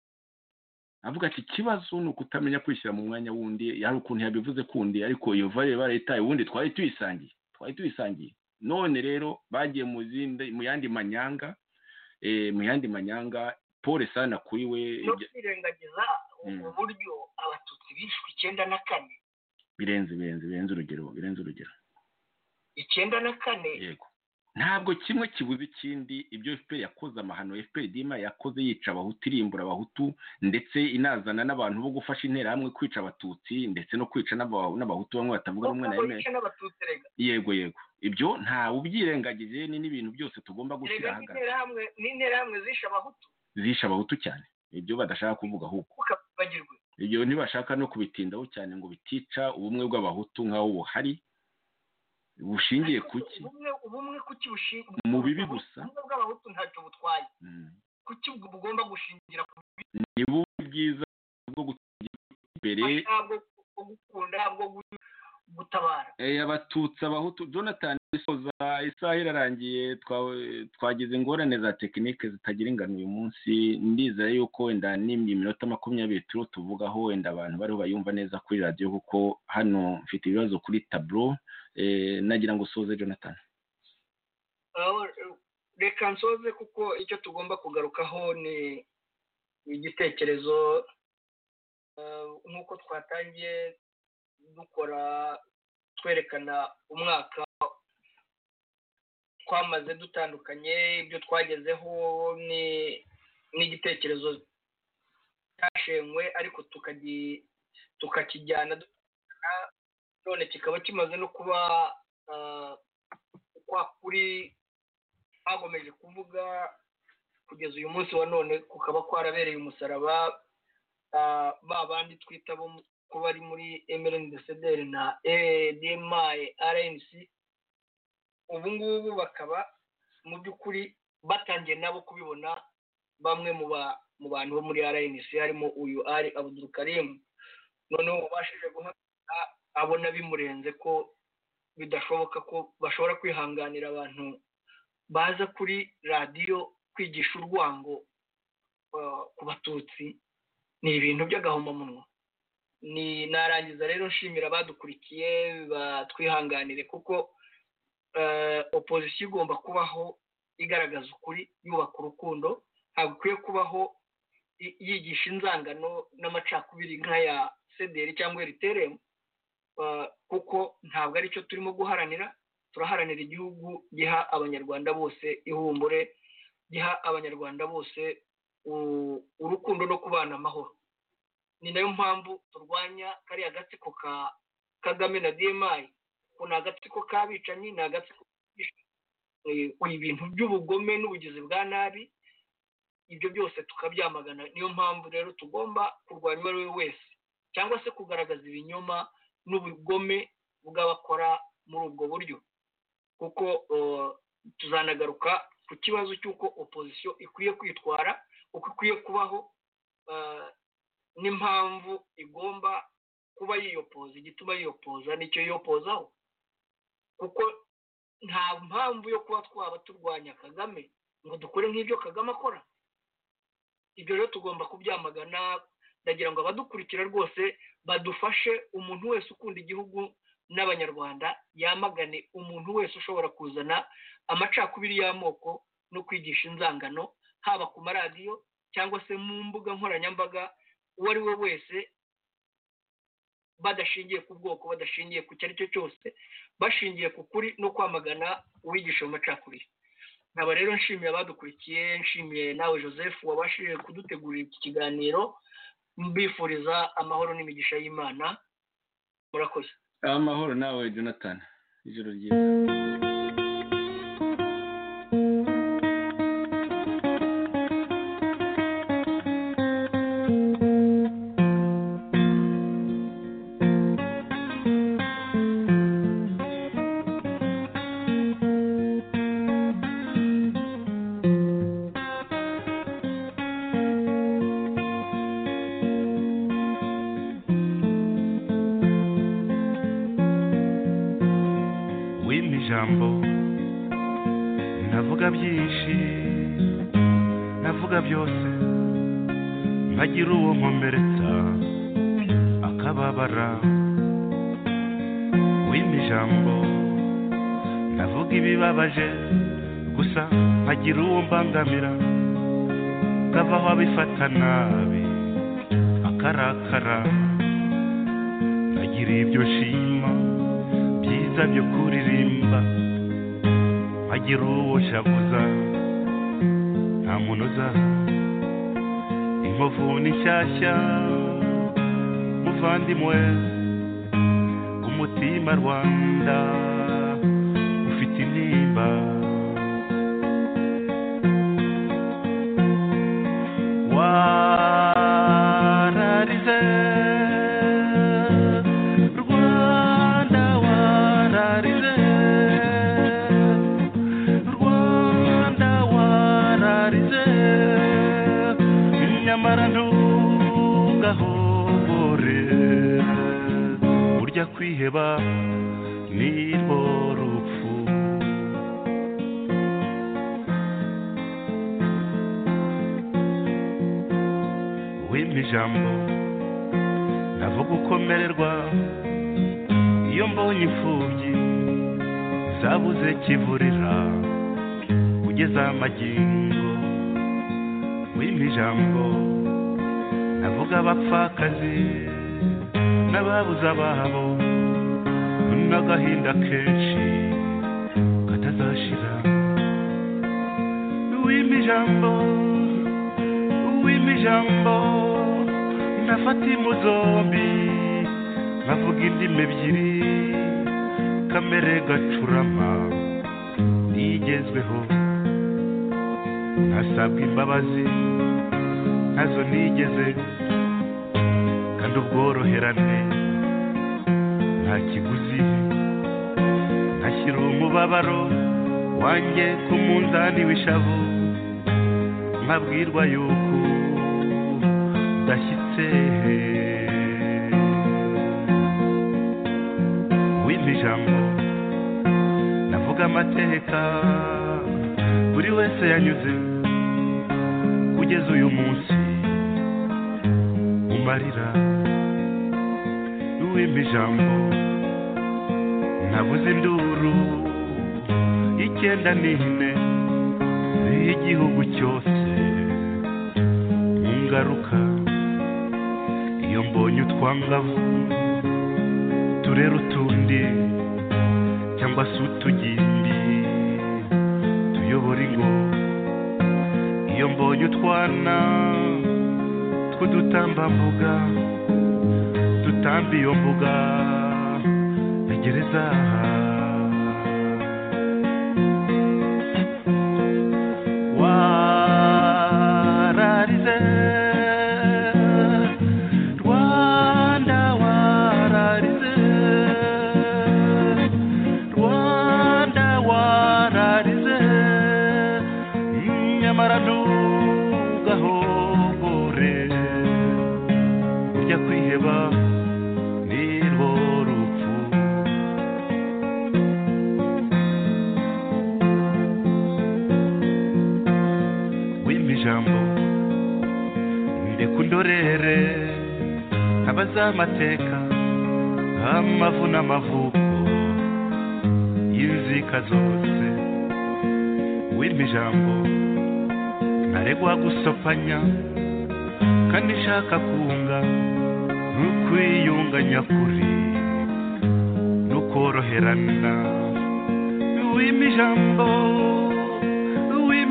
avuga ati ikibazo ni ukutamenya kwishyira mu mwanya wundi. Hari ukuntu yabivuze kundi, ariko iyo vare barayitaye, ubundi twari tuyisangiye twari tuyisangiye none rero bagiye mu zindi mu yandi manyanga mu yandi manyanga. Pole sana kuri we. no kwirengagiza uburyo abatutsi bishwe icyenda na kane birenze birenze birenze urugero birenze urugero icyenda na kane. Yego, ntabwo kimwe kibuze ikindi. Ibyo F P R yakoze, amahano F P R Dima yakoze yica abahutu, irimbura abahutu, ndetse inazana n'abantu bo gufasha intera hamwe kwica abatutsi, ndetse no kwica n'abahutu bamwe batavuga rumwe na yeme. Yego yego, ibyo nta ubyirengagije, ni n'ibintu byose tugomba gushyira hamwe. N'intera hamwe zisha abahutu zisha abahutu cyane, ibyo badashaka kuvuga ahubwo ibyo ntibashaka no kubitindaho cyane, ngo bitica ubumwe bw'abahutu nk'aho buhari bushingiye kuki ubumwe kuki bushingiye mu bibi gusa. ubumwe bw'abahutu ntacyo butwaye. Kuki bugomba gushingira ku bibi? Ni bubi bwiza bwo gutera imbere, bwo gukunda, bwo gutabara abatutsi abahutu. Jonathan isoza isaha irarangiye, twagize ingorane za tekinike zitagira ingano uyu munsi. Ndizera yuko wenda nimba iminota makumyabiri turiho tuvugaho, wenda abantu bariho bayumva neza kuri radiyo, kuko hano mfite ibibazo kuri taburo. Nagira ngo usoze Jonathan. Reka nsoze, kuko icyo tugomba kugarukaho ni igitekerezo nk'uko twatangiye dukora twerekana umwaka twamaze dutandukanye, ibyo twagezeho n'igitekerezo cyashenywe, ariko tukakijyana none kikaba kimaze no kuba kwa kuri twagomeje kuvuga kugeza uyu munsi wa none, kukaba kwarabereye umusaraba ba bandi twita bo ko bari muri M R N D C D R na D M I R N C. Ubu ngubu bakaba mu by'ukuri batangiye nabo kubibona. Bamwe mu bantu bo muri R N C harimo uyu Ali Abdul Karim, noneho ubashije guhagarara abona bimurenze ko bidashoboka ko bashobora kwihanganira abantu baza kuri radiyo kwigisha urwango ku batutsi. Ni ibintu by'agahomamunwa. Ni narangiza rero nshimira abadukurikiye, batwihanganire, kuko opozisiyo igomba kubaho igaragaza ukuri, yubaka urukundo. Ntabwo ikwiye kubaho yigisha inzangano n'amacakubiri nk'aya C D R cyangwa R T R M, kuko ntabwo aricyo turimo guharanira. Turaharanira igihugu giha abanyarwanda bose ihumbure, giha abanyarwanda bose urukundo no kubana amahoro. Ni nayo mpamvu turwanya kariya gatsiko ka Kagame na D M I, ko ni agatsiko k'abicanyi, ni agatsiko ibintu by'ubugome n'ubugizi bwa nabi. Ibyo byose tukabyamagana. Niyo mpamvu rero tugomba kurwanya uwo ari we wese, cyangwa se kugaragaza ibinyoma n'ubugome bw'abakora muri ubwo buryo, kuko tuzanagaruka ku kibazo cy'uko opozisiyo ikwiye kwitwara, uko ikwiye kubaho, n'impamvu igomba kuba yiyopoza. Igituma yiyopoza nicyo yiyopozaho, kuko nta mpamvu yo kuba twaba turwanya Kagame ngo dukore nk'ibyo Kagame akora. Ibyo rero tugomba kubyamagana. Ndagira ngo abadukurikira rwose badufashe, umuntu wese ukunda igihugu n'abanyarwanda yamagane umuntu wese ushobora kuzana amacakubiri y'amoko no kwigisha inzangano, haba ku maradiyo cyangwa se mu mbuga nkoranyambaga. Uwo ari we wese, badashingiye ku bwoko, badashingiye ku icyo ari cyo cyose, bashingiye ku kuri no kwamagana uwigisha amacakubiri. nkaba rero nshimiye abadukurikiye, nshimiye nawe Joseph wabashije kudutegurira iki kiganiro, mbifuriza amahoro n'imigisha y'Imana. Murakoze. amahoro nawe Jonathan, ijoro ryiza. ijambo navuga byinshi, navuga byose, nkagira uwo nkomeretsa akababara. wimpa ijambo navuga ibibabaje gusa, nkagira uwo mbangamira kavaho abifata nabi akarakara. nagira ibyo shima byiza byo kuririmba, nkagira uwo shavuza nta munoza. inkovu ni nshyashya muvandimwe, umutima Rwanda ufite intimba. wararize Rwanda, wararize Rwanda, wararize, nyamara ntugahobore, burya kwiheba nirwo rupfu. wimpa ijambo navuga ukomererwa, iyo mbonye imfubyi zabuze kivurira kugeza amagingo. wimpa ijambo navuga abapfakazi n'ababuze ababo, n'agahinda kenshi katazashira. wimpa ijambo, wimpa ijambo ndafata impu zombi, nkavuga indimi ebyiri, kamere gacurama nigezweho. ntasabwa imbabazi ntazo nigeze, kandi ubworoherane nta kiguzi. ntashyira umubabaro wanjye ku munzani w'ishavu, nkabwirwa yuko udashyitse. wimpa ijambo navuga amateka buri wese yanyuze kugeza uyu munsi umarira. wimpa ijambo nabuze induru icyenda n'ine y'igihugu cyose mu ngaruka. iyo mbonye utwangavu turera utundi, cyangwa se utugimbi tuyobora ingo. iyo mbonye utwana tw'udutambambuga dutamba iyo mbuga ya gereza. wararize Rwanda, wararize Rwanda, wararize, nyamara ntugahogore, burya kwiheba nirwo rupfu. wimpa ijambo ndeka undorere abazi amateka, amavu n'amavuko y'inzika zose. wimpa ijambo naregwa gusopanya, kandi nshaka kunga n'ukwiyunga nyakuri n'ukoroherana. wimpa ijambo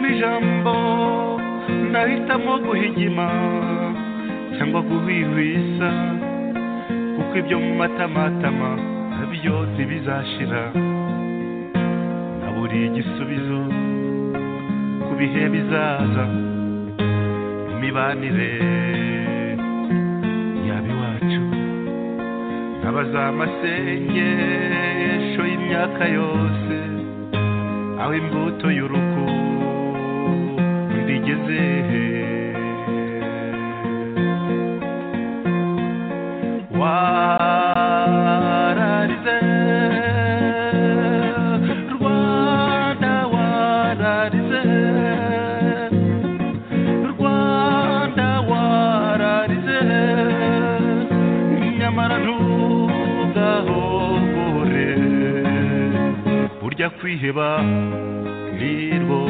ijambo nahitamo guhigima cyangwa guhwihwisa kuko ibyo mu matamatama byose bizashira naburiye igisubizo ku bihe bizaza imibanire yaba iwacu nabaza amasengesho y'imyaka yose aho imbuto y'urukundo igeze wararize Rwanda wararize Rwanda wararize nyamara ntugahogore burya kwiheba nirwo